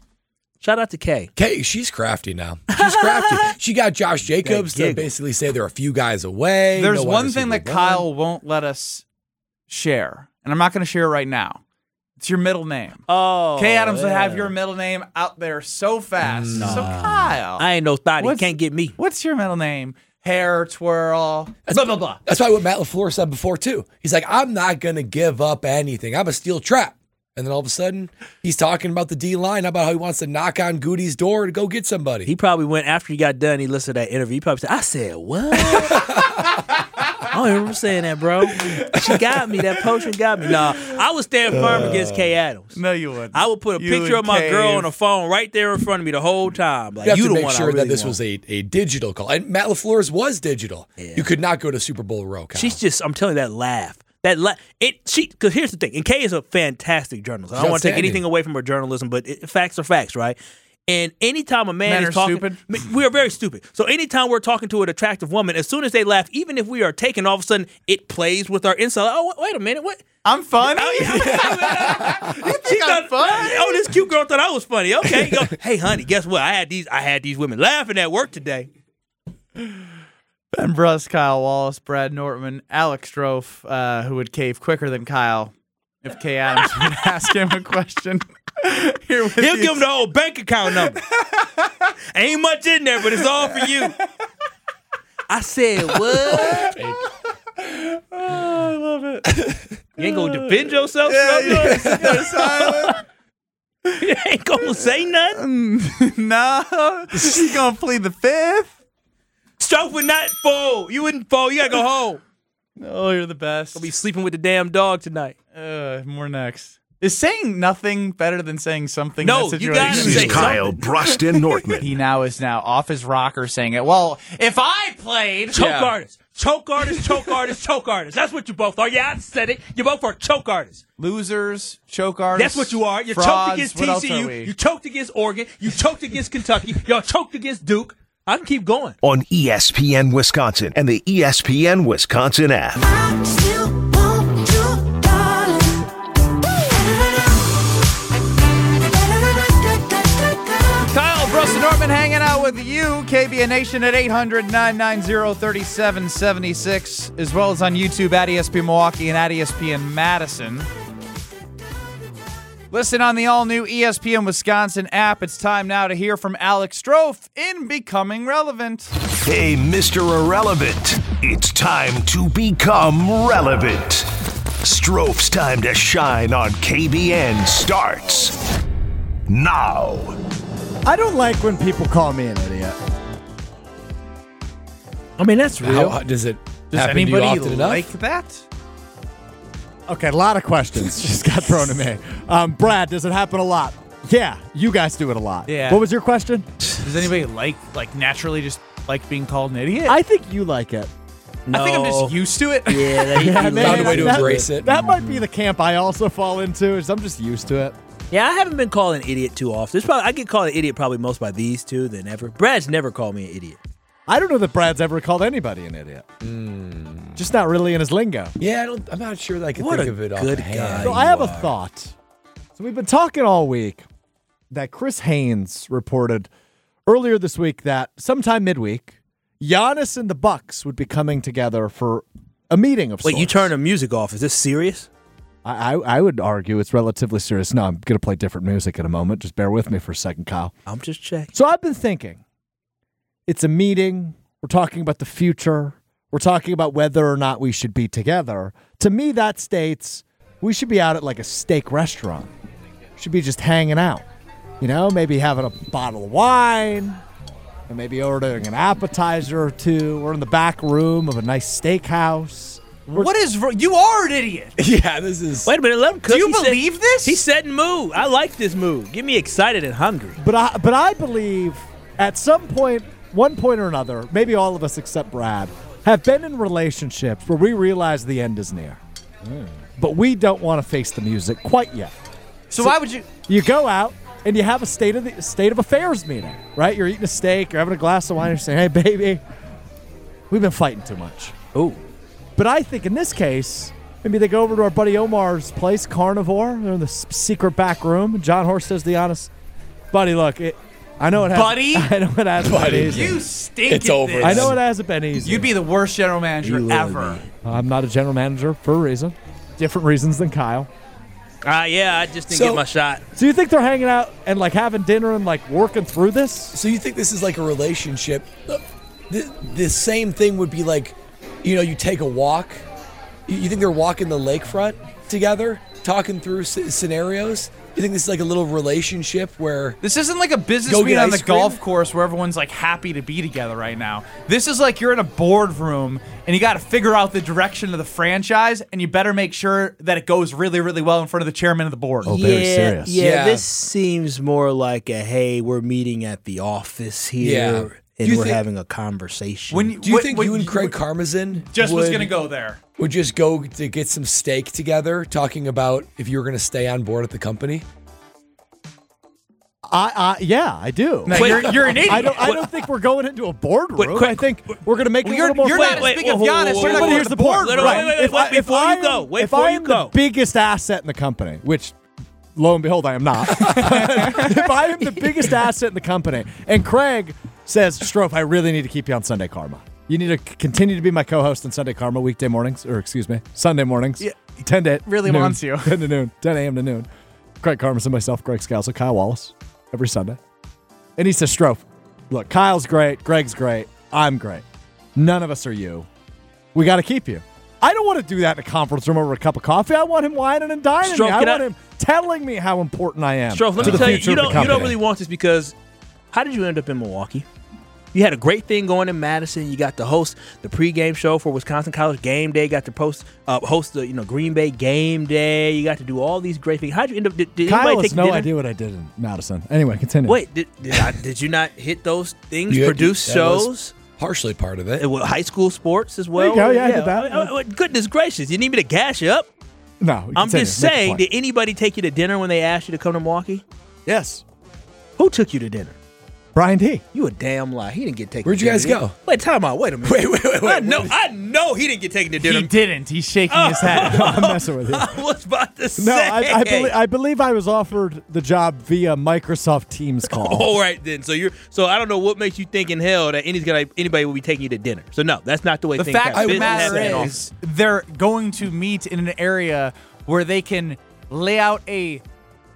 [SPEAKER 8] Shout out to Kay.
[SPEAKER 3] Kay, she's crafty now. She's crafty. She got Josh Jacobs to basically say they're a few guys away.
[SPEAKER 2] There's one thing that Kyle won't let us share, and I'm not going to share it right now. It's your middle name.
[SPEAKER 8] Oh,
[SPEAKER 2] Kay Adams would have your middle name out there so fast.
[SPEAKER 8] No.
[SPEAKER 2] So Kyle,
[SPEAKER 8] I ain't no thought. He can't get me.
[SPEAKER 2] What's your middle name? Hair twirl. Blah blah blah.
[SPEAKER 3] That's probably what Matt LaFleur said before too. He's like, I'm not going to give up anything. I'm a steel trap. And then all of a sudden, he's talking about the D-line, about how he wants to knock on Goody's door to go get somebody.
[SPEAKER 8] He probably went, after he got done, he listened to that interview. He probably said, I said, what? I don't remember saying that, bro. She got me. That potion got me. Nah, I would stand firm against Kay Adams.
[SPEAKER 2] No, you wouldn't.
[SPEAKER 8] I would put a picture of my girl on the phone right there in front of me the whole time. Like,
[SPEAKER 3] you have
[SPEAKER 8] you
[SPEAKER 3] to
[SPEAKER 8] the
[SPEAKER 3] make
[SPEAKER 8] one
[SPEAKER 3] sure
[SPEAKER 8] I really
[SPEAKER 3] that this
[SPEAKER 8] want.
[SPEAKER 3] was a digital call. And Matt LaFleur's was digital.
[SPEAKER 8] Yeah.
[SPEAKER 3] You could not go to Super Bowl row, Kyle.
[SPEAKER 8] She's just, I'm telling you, that laugh. Because here's the thing, and Kay is a fantastic journalist. I don't want to take anything away from her journalism, but facts are facts, right? And anytime a man is talking,
[SPEAKER 2] stupid.
[SPEAKER 8] We are very stupid. So anytime we're talking to an attractive woman, as soon as they laugh, even if we are taken, all of a sudden it plays with our inside. Oh, wait a minute, what?
[SPEAKER 2] I'm funny.
[SPEAKER 8] Oh, yeah.
[SPEAKER 2] You think I'm funny?
[SPEAKER 8] Oh, this cute girl thought I was funny. Okay, hey, honey, guess what? I had these women laughing at work today.
[SPEAKER 2] Ben Brust, Kyle Wallace, Brad Nortman, Alex Strofe, who would cave quicker than Kyle if Kay Adams would ask him a question.
[SPEAKER 8] He'll give him the whole bank account number. Ain't much in there, but it's all for you. I said, what?
[SPEAKER 2] Oh, I love it.
[SPEAKER 8] You ain't going to defend yourself?
[SPEAKER 2] You're silent.
[SPEAKER 8] You ain't going to say nothing?
[SPEAKER 2] No. She's going to plead the fifth.
[SPEAKER 8] Stroke would not fold. You wouldn't fold. You got to go home.
[SPEAKER 2] Oh, you're the best.
[SPEAKER 8] I'll be sleeping with the damn dog tonight.
[SPEAKER 2] More next. Is saying nothing better than saying something?
[SPEAKER 8] No,
[SPEAKER 2] in that
[SPEAKER 8] you got to
[SPEAKER 2] situation?
[SPEAKER 8] say
[SPEAKER 1] Kyle
[SPEAKER 8] something.
[SPEAKER 1] Bruston Nortman.
[SPEAKER 2] He now is off his rocker saying it. Well, if I played...
[SPEAKER 8] Choke artist. Choke artist, choke artist, choke artist. That's what you both are. Yeah, I said it. You both are choke artists.
[SPEAKER 2] Losers, choke artists.
[SPEAKER 8] That's what you are. You
[SPEAKER 2] frauds.
[SPEAKER 8] choked against
[SPEAKER 2] What else are
[SPEAKER 8] TCU.
[SPEAKER 2] we?
[SPEAKER 8] You choked against Oregon. You choked against Kentucky. Y'all choked against Duke. I can keep going.
[SPEAKER 1] On ESPN Wisconsin and the ESPN Wisconsin app.
[SPEAKER 12] I still want you, darling.
[SPEAKER 2] Kyle Bruston Nortman hanging out with you. KBN Nation at 800-990-3776, as well as on YouTube at ESPN Milwaukee and at ESPN Madison. Listen on the all-new ESPN Wisconsin app. It's time now to hear from Alex Strofe in Becoming Relevant.
[SPEAKER 1] Hey, Mr. Irrelevant, it's time to become relevant. Strofe's time to shine on KBN starts now.
[SPEAKER 7] I don't like when people call me an idiot.
[SPEAKER 4] I mean, that's real.
[SPEAKER 3] Does it
[SPEAKER 2] Does
[SPEAKER 3] happen to you
[SPEAKER 2] anybody
[SPEAKER 3] often enough?
[SPEAKER 2] like that?
[SPEAKER 7] Okay, a lot of questions just got thrown at me. Brad, does it happen a lot? Yeah, you guys do it a lot.
[SPEAKER 2] Yeah.
[SPEAKER 7] What was your question?
[SPEAKER 2] Does anybody like naturally just like being called an idiot?
[SPEAKER 7] I think you like it.
[SPEAKER 2] I think I'm just used to it.
[SPEAKER 4] Yeah, that,
[SPEAKER 7] Yeah,
[SPEAKER 3] Found a way to embrace it.
[SPEAKER 7] That might be the camp I also fall into. Is I'm just used to it.
[SPEAKER 4] yeah, I haven't been called an idiot too often. I get called an idiot probably most by these two than ever. Brad's never called me an idiot.
[SPEAKER 7] I don't know that Brad's ever called anybody an idiot. Just not really in his lingo.
[SPEAKER 3] Yeah, I'm not sure that I can
[SPEAKER 4] What
[SPEAKER 3] think
[SPEAKER 4] a
[SPEAKER 3] of it
[SPEAKER 4] good
[SPEAKER 3] offhand.
[SPEAKER 4] guy.
[SPEAKER 7] So I have a thought. So we've been talking all week that Chris Haynes reported earlier this week that sometime midweek, Giannis and the Bucks would be coming together for a meeting of sorts.
[SPEAKER 4] Wait, you turn the music off. Is this serious?
[SPEAKER 7] I would argue it's relatively serious. No, I'm going to play different music in a moment. Just bear with me for a second, Kyle.
[SPEAKER 4] I'm just checking.
[SPEAKER 7] So I've been thinking, it's a meeting. We're talking about the future. We're talking about whether or not we should be together. To me, that states we should be out at like a steak restaurant. Should be just hanging out. You know, maybe having a bottle of wine and maybe ordering an appetizer or two. We're in the back room of a nice steakhouse.
[SPEAKER 2] What is you are an idiot?
[SPEAKER 3] Yeah, this is.
[SPEAKER 4] Wait a minute, let him cook.
[SPEAKER 2] Do you
[SPEAKER 4] He said-
[SPEAKER 2] believe this?
[SPEAKER 4] He's setting mood. I like this mood. Get me excited and hungry.
[SPEAKER 7] But I believe at some point, one point or another, maybe all of us except Brad, have been in relationships where we realize the end is near. But we don't want to face the music quite yet.
[SPEAKER 2] So why would you?
[SPEAKER 7] You go out and you have a state of affairs meeting, right? You're eating a steak, you're having a glass of wine, you're saying, "Hey, baby, we've been fighting too much."
[SPEAKER 4] Ooh.
[SPEAKER 7] But I think in this case, maybe they go over to our buddy Omar's place, Carnivore. They're in the secret back room. And John Horst says to Giannis, "Buddy, look, I know it has.
[SPEAKER 2] Buddy?
[SPEAKER 7] I know it hasn't been easy.
[SPEAKER 2] You stink.
[SPEAKER 3] It's
[SPEAKER 2] at
[SPEAKER 3] over.
[SPEAKER 2] this.
[SPEAKER 7] I know it hasn't been easy.
[SPEAKER 2] You'd be the worst general manager
[SPEAKER 4] You would
[SPEAKER 2] ever.
[SPEAKER 4] be.
[SPEAKER 7] I'm not a general manager for a reason. Different reasons than Kyle.
[SPEAKER 4] Yeah, I just didn't
[SPEAKER 3] So-
[SPEAKER 4] get my shot.
[SPEAKER 7] So you think they're hanging out and like having dinner and like working through this?
[SPEAKER 3] So you think this is like a relationship? The same thing would be like, you take a walk. You think they're walking the lakefront together, talking through scenarios? You think this is like a little relationship where
[SPEAKER 2] This isn't like a business
[SPEAKER 3] Go
[SPEAKER 2] meeting
[SPEAKER 3] get
[SPEAKER 2] on the
[SPEAKER 3] ice cream?
[SPEAKER 2] golf course where everyone's like happy to be together right now. This is like you're in a boardroom and you got to figure out the direction of the franchise, and you better make sure that it goes really, really well in front of the chairman of the board.
[SPEAKER 7] Oh, very serious.
[SPEAKER 4] Yeah, this seems more like a, hey, we're meeting at the office here,
[SPEAKER 3] Yeah.
[SPEAKER 4] and
[SPEAKER 3] Do you
[SPEAKER 4] we're
[SPEAKER 3] think-
[SPEAKER 4] having a conversation.
[SPEAKER 3] do you think you and Craig Karmazin
[SPEAKER 2] just was
[SPEAKER 3] would-
[SPEAKER 2] going to go there?
[SPEAKER 3] would just go to get some steak together, talking about if you were going to stay on board at the company?
[SPEAKER 7] Yeah, I do.
[SPEAKER 2] No, you're an idiot.
[SPEAKER 7] I don't think we're going into a boardroom. I think we're going to make it a
[SPEAKER 2] you're
[SPEAKER 7] little more
[SPEAKER 2] not
[SPEAKER 7] fun.
[SPEAKER 2] as big of Giannis. You're not
[SPEAKER 7] But
[SPEAKER 2] going
[SPEAKER 7] here's
[SPEAKER 2] to
[SPEAKER 7] the
[SPEAKER 2] the
[SPEAKER 7] point.
[SPEAKER 2] board.
[SPEAKER 4] Wait, before you go. Wait,
[SPEAKER 7] if
[SPEAKER 4] before
[SPEAKER 7] I
[SPEAKER 4] you
[SPEAKER 7] am
[SPEAKER 4] go.
[SPEAKER 7] the biggest asset in the company, which lo and behold, I am not. If I am the biggest asset in the company, and Craig says, Strofe, I really need to keep you on Sunday Karma. You need to continue to be my co-host on Sunday Karma Sunday mornings.
[SPEAKER 2] Yeah.
[SPEAKER 7] 10 to
[SPEAKER 2] Really
[SPEAKER 7] noon,
[SPEAKER 2] wants you.
[SPEAKER 7] 10 to noon, 10 a.m. to noon. Craig Karmas and myself, Greg Scalzo, Kyle Wallace, every Sunday. And he says, Strofe, look, Kyle's great, Greg's great, I'm great. None of us are you. We got to keep you. I don't want to do that in a conference room over a cup of coffee. I want him whining and dining
[SPEAKER 4] Strofe,
[SPEAKER 7] me. I
[SPEAKER 4] can
[SPEAKER 7] want
[SPEAKER 4] I-
[SPEAKER 7] him telling me how important I am.
[SPEAKER 4] Strofe, let
[SPEAKER 7] to
[SPEAKER 4] me
[SPEAKER 7] the
[SPEAKER 4] tell you,
[SPEAKER 7] future
[SPEAKER 4] you
[SPEAKER 7] of the
[SPEAKER 4] don't
[SPEAKER 7] company.
[SPEAKER 4] really want this because how did you end up in Milwaukee? You had a great thing going in Madison. You got to host the pregame show for Wisconsin College Game Day. Got to host the Green Bay Game Day. You got to do all these great things. How did you end up? Did
[SPEAKER 7] Kyle
[SPEAKER 4] anybody
[SPEAKER 7] has
[SPEAKER 4] take
[SPEAKER 7] no
[SPEAKER 4] dinner?
[SPEAKER 7] idea what I did in Madison. Anyway, continue.
[SPEAKER 4] Wait, did you not hit those things?
[SPEAKER 3] You-
[SPEAKER 4] Produce
[SPEAKER 3] that was
[SPEAKER 4] shows.
[SPEAKER 3] Partially part of it.
[SPEAKER 4] With high school sports as well.
[SPEAKER 7] There you go. Yeah, I did that.
[SPEAKER 4] Goodness gracious! You need me to gas you up?
[SPEAKER 7] No,
[SPEAKER 4] I'm
[SPEAKER 7] continue.
[SPEAKER 4] just
[SPEAKER 7] Make a
[SPEAKER 4] saying.
[SPEAKER 7] point.
[SPEAKER 4] Did anybody take you to dinner when they asked you to come to Milwaukee?
[SPEAKER 7] Yes.
[SPEAKER 4] Who took you to dinner?
[SPEAKER 7] Brian D.
[SPEAKER 4] You a damn lie. He didn't get taken.
[SPEAKER 3] Where'd
[SPEAKER 4] to
[SPEAKER 3] you guys
[SPEAKER 4] dinner.
[SPEAKER 3] go?
[SPEAKER 4] Wait, time out. Wait a minute.
[SPEAKER 3] Wait.
[SPEAKER 4] I know he didn't get taken to dinner.
[SPEAKER 2] He didn't. He's shaking his head.
[SPEAKER 7] I'm messing with you.
[SPEAKER 4] I was about to say.
[SPEAKER 7] No, I believe I was offered the job via Microsoft Teams call.
[SPEAKER 4] All right then. So I don't know what makes you think in hell that anybody will be taking you to dinner. So no, that's not the way
[SPEAKER 2] The
[SPEAKER 4] things
[SPEAKER 2] fact of
[SPEAKER 4] happen.
[SPEAKER 2] the matter
[SPEAKER 4] Business
[SPEAKER 2] is, they're going to meet in an area where they can lay out a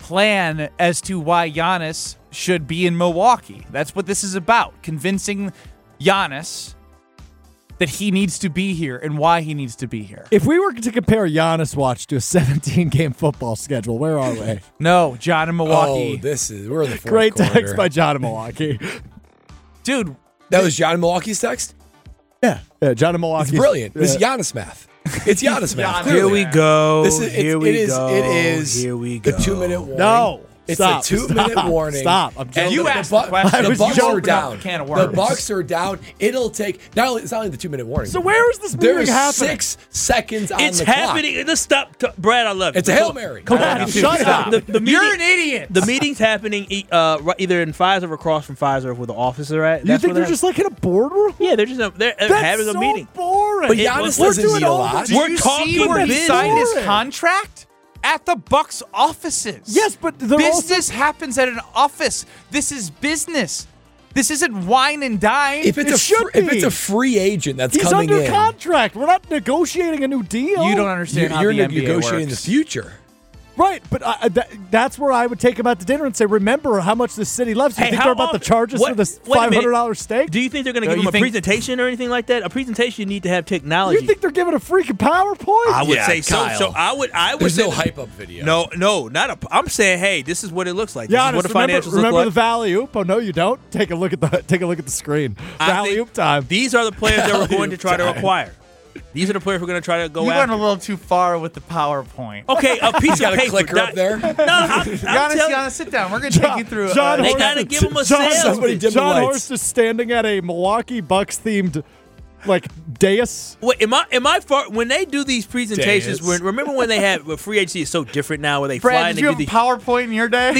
[SPEAKER 2] plan as to why Giannis should be in Milwaukee. That's what this is about. Convincing Giannis that he needs to be here and why he needs to be here.
[SPEAKER 7] If we were to compare Giannis watch to a 17-game football schedule, where are we?
[SPEAKER 2] No, John in Milwaukee.
[SPEAKER 3] Oh, we're in the fourth
[SPEAKER 7] Great
[SPEAKER 3] quarter.
[SPEAKER 7] text by John in Milwaukee.
[SPEAKER 2] Dude.
[SPEAKER 3] That was John in Milwaukee's text?
[SPEAKER 7] Yeah, John in Milwaukee.
[SPEAKER 3] It's brilliant. This is Giannis math. It's Giannis math.
[SPEAKER 4] Here we go.
[SPEAKER 3] Here we go. It is
[SPEAKER 4] Here we go.
[SPEAKER 3] the 2-minute warning.
[SPEAKER 7] No.
[SPEAKER 3] It's
[SPEAKER 7] Stop.
[SPEAKER 3] a 2-minute warning.
[SPEAKER 7] Stop. I'm
[SPEAKER 3] And
[SPEAKER 7] joking.
[SPEAKER 2] You
[SPEAKER 3] the
[SPEAKER 2] asked the question.
[SPEAKER 3] The Bucks are
[SPEAKER 2] Open up
[SPEAKER 3] down.
[SPEAKER 2] a can of
[SPEAKER 3] The
[SPEAKER 2] worms.
[SPEAKER 3] Bucks are down. It'll take it's not only the 2-minute warning.
[SPEAKER 7] So where is this meeting
[SPEAKER 3] There's
[SPEAKER 7] happening?
[SPEAKER 3] 6 seconds on
[SPEAKER 4] It's
[SPEAKER 3] the
[SPEAKER 4] happening. Let's stop. Brad, I love it.
[SPEAKER 3] It's a Hail Mary.
[SPEAKER 4] Come
[SPEAKER 7] Brad,
[SPEAKER 4] on.
[SPEAKER 7] shut up.
[SPEAKER 4] The meeting,
[SPEAKER 2] You're an idiot.
[SPEAKER 4] The meeting's happening either in Pfizer or across from Pfizer where the offices are at.
[SPEAKER 7] You
[SPEAKER 4] That's
[SPEAKER 7] think
[SPEAKER 4] where
[SPEAKER 7] they're just like in a boardroom?
[SPEAKER 4] Yeah, they're
[SPEAKER 7] That's
[SPEAKER 4] having
[SPEAKER 7] so
[SPEAKER 4] a meeting.
[SPEAKER 7] boring.
[SPEAKER 3] But Giannis
[SPEAKER 7] We're
[SPEAKER 3] doesn't
[SPEAKER 7] doing
[SPEAKER 3] need a
[SPEAKER 7] all
[SPEAKER 3] lot.
[SPEAKER 7] the-
[SPEAKER 4] We're
[SPEAKER 2] Did you
[SPEAKER 4] talking
[SPEAKER 2] see where he
[SPEAKER 4] business.
[SPEAKER 2] signed his
[SPEAKER 7] Boring.
[SPEAKER 2] contract? At the Bucks offices.
[SPEAKER 7] Yes, but they're
[SPEAKER 2] business happens at an office. This is business. This isn't wine and dine.
[SPEAKER 3] If
[SPEAKER 7] It
[SPEAKER 3] it's
[SPEAKER 7] should
[SPEAKER 3] if
[SPEAKER 7] be.
[SPEAKER 3] it's a free agent that's
[SPEAKER 7] He's
[SPEAKER 3] coming
[SPEAKER 7] under
[SPEAKER 3] in,
[SPEAKER 7] contract. We're not negotiating a new deal.
[SPEAKER 2] You don't understand how
[SPEAKER 3] you're
[SPEAKER 2] the NBA
[SPEAKER 3] negotiating
[SPEAKER 2] works.
[SPEAKER 3] the future.
[SPEAKER 7] Right, but that's where I would take him out to dinner and say, remember how much the city loves you.
[SPEAKER 4] Hey,
[SPEAKER 7] Think
[SPEAKER 4] how
[SPEAKER 7] they're about
[SPEAKER 4] often-
[SPEAKER 7] the charges
[SPEAKER 4] what-
[SPEAKER 7] for this
[SPEAKER 4] wait a minute.
[SPEAKER 7] $500 steak?
[SPEAKER 4] Do you think they're going to
[SPEAKER 2] No,
[SPEAKER 4] give
[SPEAKER 2] you
[SPEAKER 4] him a
[SPEAKER 2] think-
[SPEAKER 4] presentation or anything like that? A presentation, you need to have technology.
[SPEAKER 7] You think they're giving a freaking PowerPoint?
[SPEAKER 4] I would
[SPEAKER 3] Yeah,
[SPEAKER 4] say so.
[SPEAKER 3] Kyle.
[SPEAKER 4] So I would.
[SPEAKER 3] There's
[SPEAKER 4] say
[SPEAKER 3] no
[SPEAKER 4] that-
[SPEAKER 3] hype up video.
[SPEAKER 4] No, not a. I'm saying, hey, this is what it looks like. This is
[SPEAKER 7] Giannis,
[SPEAKER 4] what the
[SPEAKER 7] remember,
[SPEAKER 4] financials
[SPEAKER 7] remember
[SPEAKER 4] look
[SPEAKER 7] the
[SPEAKER 4] like.
[SPEAKER 7] Valley Oop? Oh no, you don't. Take a look at the screen.
[SPEAKER 4] I
[SPEAKER 7] Valley
[SPEAKER 4] think
[SPEAKER 7] Oop time.
[SPEAKER 4] These are the players that we're going to try to
[SPEAKER 3] Time.
[SPEAKER 4] acquire. These are the players we're going to try to go
[SPEAKER 2] You went
[SPEAKER 4] after.
[SPEAKER 2] a little too far with the PowerPoint.
[SPEAKER 4] Okay, a piece
[SPEAKER 3] Got
[SPEAKER 4] of
[SPEAKER 3] a
[SPEAKER 4] paper.
[SPEAKER 3] clicker up there.
[SPEAKER 4] No, I'm
[SPEAKER 2] Giannis,
[SPEAKER 4] telling-
[SPEAKER 2] Giannis, sit down. We're going to take you through.
[SPEAKER 7] John
[SPEAKER 4] They
[SPEAKER 7] Horst-
[SPEAKER 4] gotta give him a
[SPEAKER 7] John,
[SPEAKER 4] sales
[SPEAKER 3] Somebody
[SPEAKER 4] pitch.
[SPEAKER 3] dim the
[SPEAKER 7] John
[SPEAKER 3] lights.
[SPEAKER 7] Horst is standing at a Milwaukee Bucks themed dais.
[SPEAKER 4] Wait, am I far, when they do these presentations?
[SPEAKER 3] Dance.
[SPEAKER 4] Remember when they had free agency is so different now, where they
[SPEAKER 2] Brad,
[SPEAKER 4] fly and
[SPEAKER 2] did
[SPEAKER 4] they
[SPEAKER 2] you
[SPEAKER 4] do
[SPEAKER 2] have a
[SPEAKER 4] these
[SPEAKER 2] PowerPoint in your day?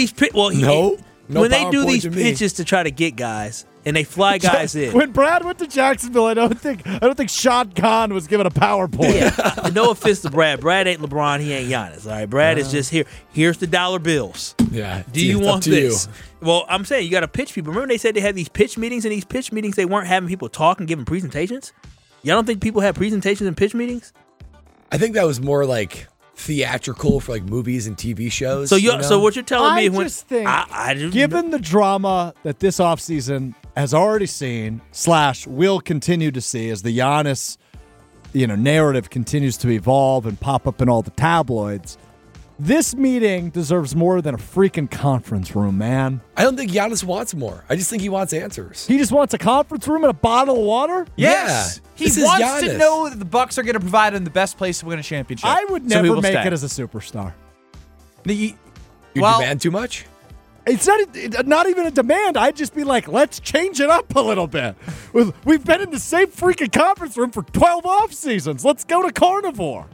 [SPEAKER 3] No
[SPEAKER 4] when they do
[SPEAKER 3] PowerPoint
[SPEAKER 4] these
[SPEAKER 3] to me.
[SPEAKER 4] pitches to try to get guys and they fly guys in.
[SPEAKER 7] When Brad went to Jacksonville, I don't think Shad Khan was given a PowerPoint.
[SPEAKER 4] Yeah. No offense to Brad. Brad ain't LeBron. He ain't Giannis. All right. Brad is just here. Here's the dollar bills.
[SPEAKER 3] Yeah.
[SPEAKER 4] Do you
[SPEAKER 3] it's
[SPEAKER 4] want
[SPEAKER 3] up to
[SPEAKER 4] this?
[SPEAKER 3] you.
[SPEAKER 4] Well, I'm saying you got to pitch people. Remember they said they had these pitch meetings, and these pitch meetings they weren't having people talk and giving presentations. Y'all don't think people have presentations and pitch meetings?
[SPEAKER 3] I think that was more like theatrical for like movies and TV shows.
[SPEAKER 4] So
[SPEAKER 3] you know?
[SPEAKER 4] so what you're telling me?
[SPEAKER 7] I
[SPEAKER 4] when,
[SPEAKER 7] just think,
[SPEAKER 4] I just-
[SPEAKER 7] given the drama that this offseason has already seen / will continue to see as the Giannis, narrative continues to evolve and pop up in all the tabloids, this meeting deserves more than a freaking conference room, man.
[SPEAKER 3] I don't think Giannis wants more. I just think he wants answers.
[SPEAKER 7] He just wants a conference room and a bottle of water?
[SPEAKER 2] Yes.
[SPEAKER 3] Yeah,
[SPEAKER 2] He
[SPEAKER 3] this is
[SPEAKER 2] wants to
[SPEAKER 3] Giannis.
[SPEAKER 2] know that the Bucks are going to provide him the best place to win a championship.
[SPEAKER 7] I would
[SPEAKER 2] So he
[SPEAKER 7] never
[SPEAKER 2] will
[SPEAKER 7] make
[SPEAKER 2] stay.
[SPEAKER 7] it as a superstar.
[SPEAKER 3] You
[SPEAKER 2] Well-
[SPEAKER 3] demand too much?
[SPEAKER 7] It's not even a demand. I'd just be like, let's change it up a little bit. We've been in the same freaking conference room for 12 off seasons. Let's go to Carnivore.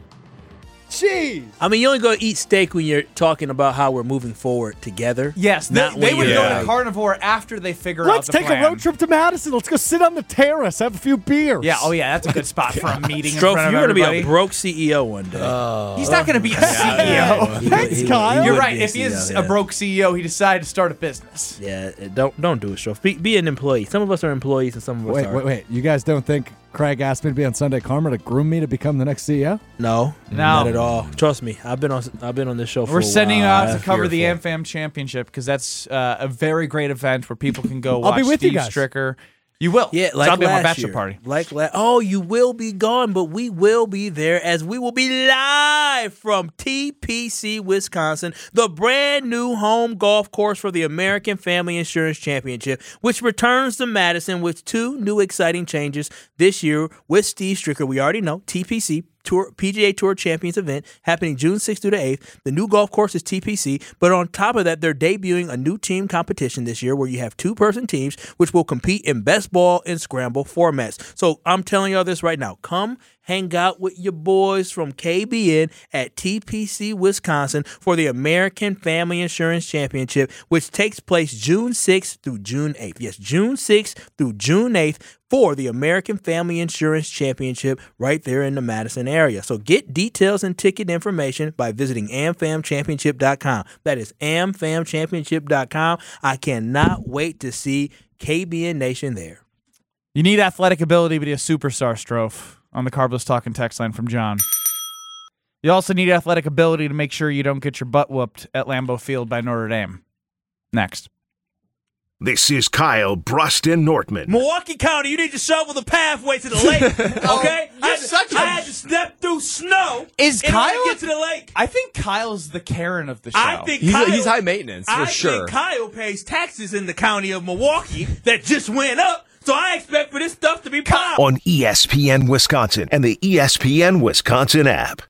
[SPEAKER 7] Jeez.
[SPEAKER 4] I mean, you only go eat steak when you're talking about how we're moving forward together.
[SPEAKER 2] Yes,
[SPEAKER 4] not
[SPEAKER 2] they
[SPEAKER 4] when
[SPEAKER 2] would
[SPEAKER 4] you're
[SPEAKER 2] go
[SPEAKER 3] Yeah.
[SPEAKER 2] to Carnivore after they figure
[SPEAKER 7] Let's
[SPEAKER 2] out the
[SPEAKER 7] take
[SPEAKER 2] plan.
[SPEAKER 7] a road trip to Madison. Let's go sit on the terrace, have a few beers.
[SPEAKER 2] Yeah, oh yeah, that's a good spot for a meeting in
[SPEAKER 4] Strofe,
[SPEAKER 2] front of
[SPEAKER 4] you're going to be
[SPEAKER 2] everybody.
[SPEAKER 4] a broke CEO one day.
[SPEAKER 2] He's not going to be a CEO.
[SPEAKER 7] Thanks, Kyle.
[SPEAKER 2] You're
[SPEAKER 4] would
[SPEAKER 2] right.
[SPEAKER 4] be a
[SPEAKER 2] If he is
[SPEAKER 4] CEO,
[SPEAKER 2] a
[SPEAKER 4] yeah.
[SPEAKER 2] broke CEO, he decided to start a business.
[SPEAKER 4] Yeah, don't do it, Strofe. Be an employee. Some of us are employees and some of us aren't.
[SPEAKER 7] Wait. You guys don't think Craig asked me to be on Sunday Karma to groom me to become the next CEO?
[SPEAKER 4] No,
[SPEAKER 2] No.
[SPEAKER 4] not at all. Trust me, I've been on this show for
[SPEAKER 2] We're
[SPEAKER 4] a
[SPEAKER 2] sending you
[SPEAKER 4] while.
[SPEAKER 2] out to cover the
[SPEAKER 3] fearful.
[SPEAKER 2] AmFam Championship because that's a very great event where people can go
[SPEAKER 7] I'll
[SPEAKER 2] watch
[SPEAKER 7] be with you
[SPEAKER 2] Steve
[SPEAKER 7] guys.
[SPEAKER 2] Stricker. You will.
[SPEAKER 4] Yeah,
[SPEAKER 2] So
[SPEAKER 4] like
[SPEAKER 2] I'll be at my
[SPEAKER 4] last
[SPEAKER 2] bachelor
[SPEAKER 4] year.
[SPEAKER 2] party.
[SPEAKER 4] Oh, you will be gone, but we will be there as we will be live from TPC, Wisconsin, the brand new home golf course for the American Family Insurance Championship, which returns to Madison with 2 new exciting changes this year with Steve Stricker. We already know TPC. PGA Tour Champions event happening June 6th through the 8th. The new golf course is TPC, but on top of that, they're debuting a new team competition this year where you have 2-person teams which will compete in best ball and scramble formats. So I'm telling y'all this right now. Come hang out with your boys from KBN at TPC, Wisconsin for the American Family Insurance Championship, which takes place June 6th through June 8th. Yes, June 6th through June 8th for the American Family Insurance Championship right there in the Madison area. So get details and ticket information by visiting amfamchampionship.com. That is amfamchampionship.com. I cannot wait to see KBN Nation there.
[SPEAKER 2] You need athletic ability to be a superstar, Strofe, on the Carbless Talking text line from John. You also need athletic ability to make sure you don't get your butt whooped at Lambeau Field by Notre Dame. Next.
[SPEAKER 1] This is Kyle Bruston Nortman.
[SPEAKER 8] Milwaukee County, you need to shovel the pathway to the lake. Okay? I had to step through snow
[SPEAKER 2] Is
[SPEAKER 8] in order
[SPEAKER 2] Kyle
[SPEAKER 8] to get to the lake.
[SPEAKER 2] I think Kyle's the Karen of the show.
[SPEAKER 8] I think
[SPEAKER 13] He's
[SPEAKER 8] Kyle,
[SPEAKER 13] high maintenance, for sure.
[SPEAKER 8] I think Kyle pays taxes in the county of Milwaukee that just went up, so I expect for this stuff to be piled.
[SPEAKER 1] On ESPN Wisconsin and the ESPN Wisconsin app.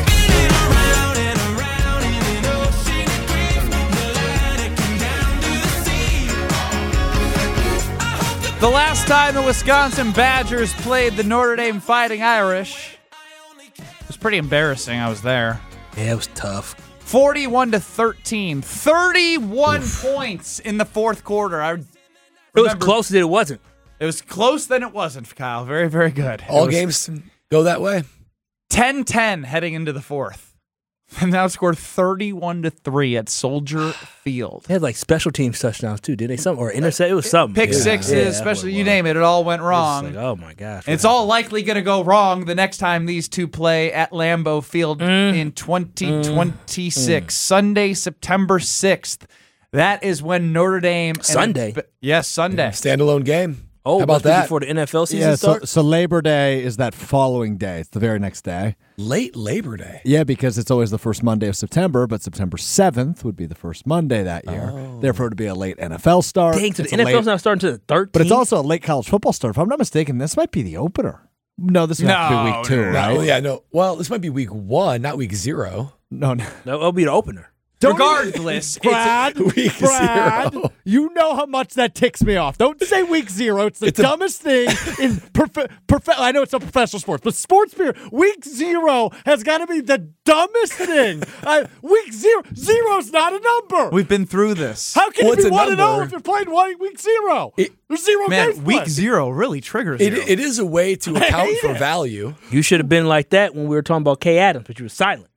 [SPEAKER 2] The last time the Wisconsin Badgers played the Notre Dame Fighting Irish, it was pretty embarrassing. I was there.
[SPEAKER 4] Yeah, it was tough.
[SPEAKER 2] 41-13. 31 points in the fourth quarter.
[SPEAKER 4] It was close than it wasn't.
[SPEAKER 2] It was close than it wasn't, Kyle. Very, very good.
[SPEAKER 3] All games go that way.
[SPEAKER 2] 10-10 heading into the fourth. And now scored 31-3 at Soldier Field.
[SPEAKER 4] They had like special teams touchdowns too, did they? Something or intercept? It was something.
[SPEAKER 2] Pick sixes, especially you name it. It all went wrong.
[SPEAKER 4] Like, oh my gosh!
[SPEAKER 2] And it's all likely going to go wrong the next time these two play at Lambeau Field in 2026. Sunday, September 6th. That is when Notre Dame.
[SPEAKER 4] Sunday?
[SPEAKER 2] Yes, Sunday.
[SPEAKER 3] Standalone game.
[SPEAKER 4] Oh,
[SPEAKER 3] how about that?
[SPEAKER 4] Before the NFL season starts?
[SPEAKER 7] So Labor Day is that following day. It's the very next day.
[SPEAKER 3] Late Labor Day.
[SPEAKER 7] Yeah, because it's always the first Monday of September, but September 7th would be the first Monday that year. Therefore, it would be a late NFL start.
[SPEAKER 4] Dang, so the NFL's not starting to the 13th?
[SPEAKER 7] But it's also a late college football start. If I'm not mistaken, this might be the opener. No, this would have to be week 2, right?
[SPEAKER 3] No, yeah, no. Well, this might be week 1, not week 0.
[SPEAKER 7] No.
[SPEAKER 4] It'll be the opener.
[SPEAKER 2] Regardless,
[SPEAKER 7] Brad,
[SPEAKER 3] week 0.
[SPEAKER 7] You know how much that ticks me off. Don't say week 0. It's the dumbest thing in I know it's not professional sports, but sports period. Week 0 has got to be the dumbest thing. Week 0 is not a number.
[SPEAKER 2] We've been through this.
[SPEAKER 7] How can you be 1-0 if you're playing week 0? There's 0 games.
[SPEAKER 2] Week 0 really triggers you.
[SPEAKER 3] It is a way to account for value.
[SPEAKER 4] You should have been like that when we were talking about Kay Adams, but you were silent.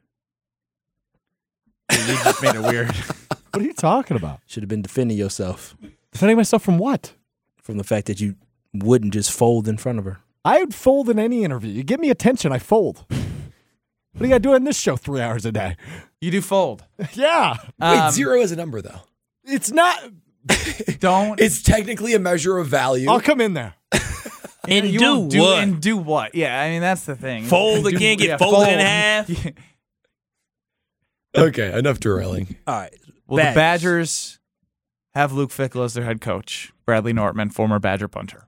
[SPEAKER 2] You just made it weird.
[SPEAKER 7] What are you talking about?
[SPEAKER 4] Should have been defending yourself.
[SPEAKER 7] Defending myself from what?
[SPEAKER 4] From the fact that you wouldn't just fold in front of her.
[SPEAKER 7] I would fold in any interview. You give me attention, I fold. What do you got to do on this show 3 hours a day?
[SPEAKER 2] You do fold.
[SPEAKER 7] Yeah.
[SPEAKER 3] Wait, 0 is a number, though.
[SPEAKER 7] It's not.
[SPEAKER 3] It's technically a measure of value.
[SPEAKER 7] I'll come in there.
[SPEAKER 4] And
[SPEAKER 2] you
[SPEAKER 4] do
[SPEAKER 2] won't
[SPEAKER 4] what?
[SPEAKER 2] And do what? Yeah, I mean, that's the thing.
[SPEAKER 8] Fold again, get folded in half.
[SPEAKER 3] Okay, enough derailing.
[SPEAKER 4] All right.
[SPEAKER 2] Well, the Badgers have Luke Fickell as their head coach. Bradley Nortman, former Badger punter.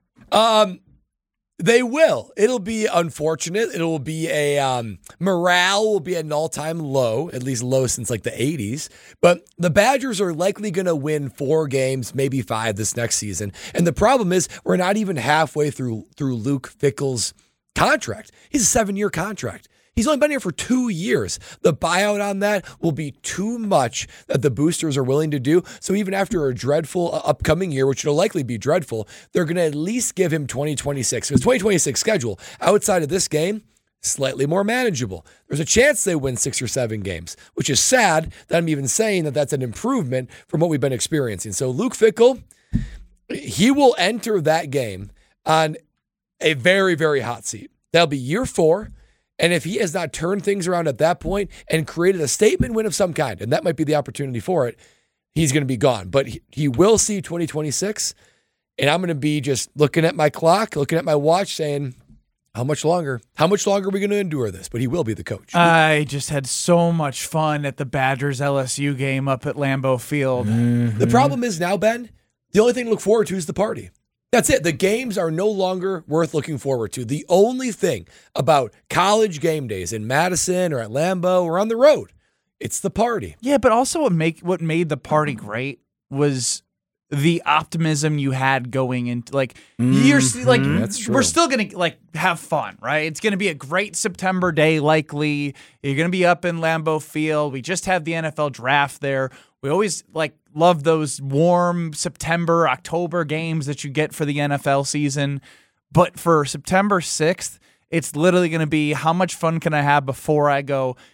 [SPEAKER 3] They will. It'll be unfortunate. It'll be a morale will be at an all-time low, at least low since like the 80s. But the Badgers are likely going to win 4 games, maybe 5 this next season. And the problem is we're not even halfway through Luke Fickell's contract. He's a 7-year contract. He's only been here for 2 years. The buyout on that will be too much that the boosters are willing to do. So even after a dreadful upcoming year, which will likely be dreadful, they're going to at least give him 2026. His 2026 schedule, outside of this game, slightly more manageable. There's a chance they win 6 or 7 games, which is sad that I'm even saying that that's an improvement from what we've been experiencing. So Luke Fickell, he will enter that game on a very, very hot seat. That'll be year 4. And if he has not turned things around at that point and created a statement win of some kind, and that might be the opportunity for it, he's going to be gone. But he will see 2026, and I'm going to be just looking at my clock, looking at my watch, saying, how much longer? How much longer are we going to endure this? But he will be the coach.
[SPEAKER 2] I just had so much fun at the Badgers LSU game up at Lambeau Field.
[SPEAKER 3] Mm-hmm. The problem is now, Ben, the only thing to look forward to is the party. That's it. The games are no longer worth looking forward to. The only thing about college game days in Madison or at Lambeau or on the road, it's the party.
[SPEAKER 2] Yeah, but also what made the party great was the optimism you had going into
[SPEAKER 3] That's true.
[SPEAKER 2] we're still gonna have fun, right? It's gonna be a great September day, likely. You're gonna be up in Lambeau Field. We just had the NFL draft there. We always love those warm September, October games that you get for the NFL season. But for September 6th, it's literally going to be how much fun can I have before I go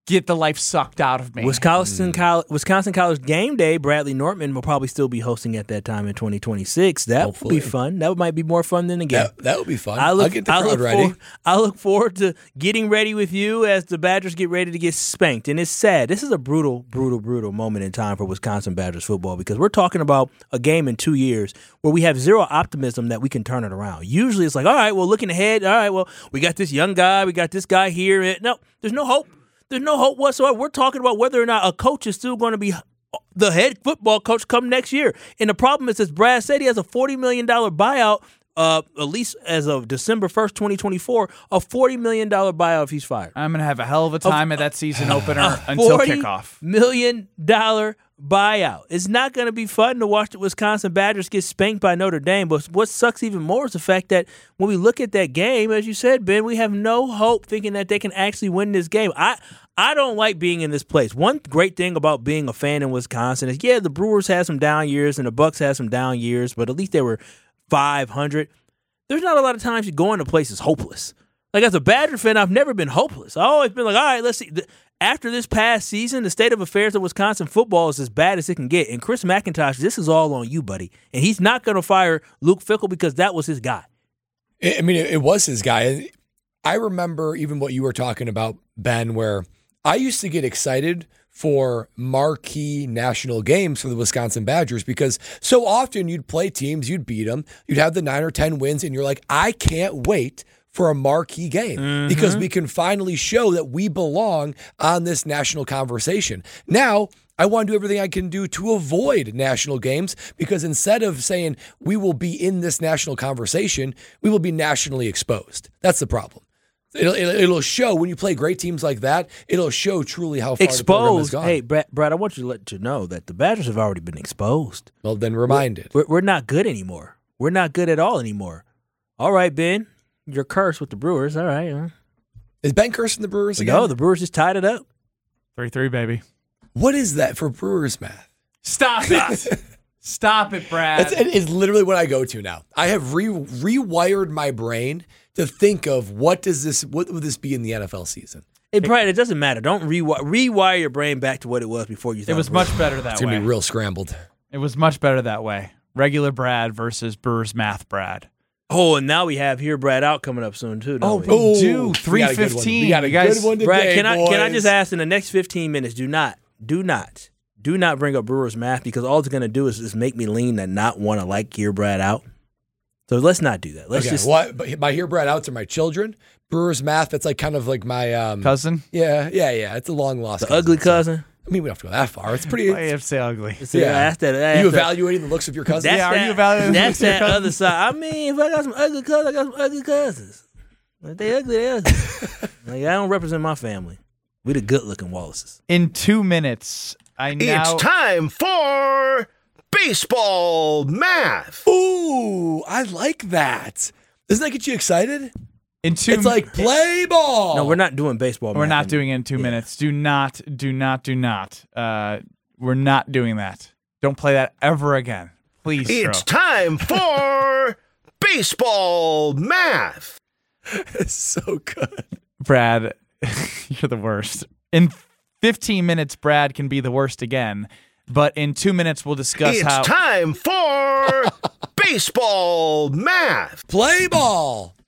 [SPEAKER 2] get the life sucked out of me.
[SPEAKER 4] Wisconsin College Game Day, Bradley Nortman will probably still be hosting at that time in 2026. That will be fun. That might be more fun than the game.
[SPEAKER 3] That would be fun. I'll get the crowd ready.
[SPEAKER 4] I look forward to getting ready with you as the Badgers get ready to get spanked. And it's sad. This is a brutal, brutal, brutal moment in time for Wisconsin Badgers football because we're talking about a game in 2 years where we have zero optimism that we can turn it around. Usually it's like, all right, well, looking ahead, all right, well, we got this young guy, we got this guy here. No, there's no hope. There's no hope whatsoever. We're talking about whether or not a coach is still going to be the head football coach come next year. And the problem is, as Brad said, he has a $40 million buyout, at least as of December 1st, 2024, a $40 million buyout if he's fired.
[SPEAKER 2] I'm going to have a hell of a time at that season opener until kickoff.
[SPEAKER 4] $40 million buyout. It's not going to be fun to watch the Wisconsin Badgers get spanked by Notre Dame, but what sucks even more is the fact that when we look at that game, as you said, Ben, we have no hope thinking that they can actually win this game. I don't like being in this place. One great thing about being a fan in Wisconsin is, the Brewers had some down years and the Bucks had some down years, but at least they were 500. There's not a lot of times you go into places hopeless. Like, as a Badger fan, I've never been hopeless. I've always been like, all right, let's see. After this past season, the state of affairs of Wisconsin football is as bad as it can get. And Chris McIntosh, this is all on you, buddy. And he's not going to fire Luke Fickell because that was his guy.
[SPEAKER 3] I mean, it was his guy. I remember even what you were talking about, Ben, where I used to get excited for marquee national games for the Wisconsin Badgers because so often you'd play teams, you'd beat them, you'd have the 9 or 10 wins, and you're like, I can't wait for a marquee game because we can finally show that we belong on this national conversation. Now, I want to do everything I can do to avoid national games because instead of saying we will be in this national conversation, we will be nationally exposed. That's the problem. It'll show when you play great teams like that. It'll show truly how far the program has gone.
[SPEAKER 4] Hey, Brad, I want you to let you know that the Badgers have already been exposed.
[SPEAKER 3] Well, then reminded.
[SPEAKER 4] We're not good anymore. We're not good at all anymore. All right, Ben, you're cursed with the Brewers. All right.
[SPEAKER 3] Is Ben cursing the Brewers again?
[SPEAKER 4] No, the Brewers just tied it up.
[SPEAKER 2] 3-3, baby.
[SPEAKER 3] What is that for Brewers math?
[SPEAKER 2] Stop it. Stop it, Brad.
[SPEAKER 3] It's literally what I go to now. I have rewired my brain to think of what would this be in the NFL season?
[SPEAKER 4] Hey, Brad, it doesn't matter. Don't rewire your brain back to what it was before you thought
[SPEAKER 2] it was much better that way.
[SPEAKER 3] It's going to be real scrambled.
[SPEAKER 2] It was much better that way. Regular Brad versus Brewers math Brad.
[SPEAKER 4] Oh, and now we have Here Brad Out coming up soon, too.
[SPEAKER 2] We do. 3:15.
[SPEAKER 3] We got a good one today,
[SPEAKER 4] Brad, can
[SPEAKER 3] boys.
[SPEAKER 4] I just ask in the next 15 minutes, do not bring up Brewers math because all it's going to do is just make me lean and not want to like Here Brad Out. So let's not do that. Let's just.
[SPEAKER 3] But my Here Brad Outs are my children. Brewers math, that's like kind of like my
[SPEAKER 2] cousin.
[SPEAKER 3] Yeah. It's a long lost.
[SPEAKER 4] The ugly cousin.
[SPEAKER 3] I mean, we don't have to go that far. It's pretty.
[SPEAKER 2] Why you have to say ugly?
[SPEAKER 3] Yeah. Are you evaluating the looks of your cousins?
[SPEAKER 2] Are you evaluating?
[SPEAKER 4] That's that other side. I mean, if I got some ugly cousins, I got some ugly cousins. If they ugly, they ugly. Like, I don't represent my family. We the good-looking Wallaces.
[SPEAKER 2] In 2 minutes,
[SPEAKER 1] It's time for baseball math.
[SPEAKER 3] Ooh, I like that. Doesn't that get you excited?
[SPEAKER 2] It's
[SPEAKER 3] like play ball.
[SPEAKER 4] No, we're not doing baseball.
[SPEAKER 2] We're not doing it in 2 minutes. Do not. We're not doing that. Don't play that ever again. Please,
[SPEAKER 1] It's time for baseball math.
[SPEAKER 3] It's so good.
[SPEAKER 2] Brad, you're the worst. In 15 minutes, Brad can be the worst again. But in 2 minutes, we'll discuss
[SPEAKER 1] It's time for baseball math.
[SPEAKER 3] Play ball.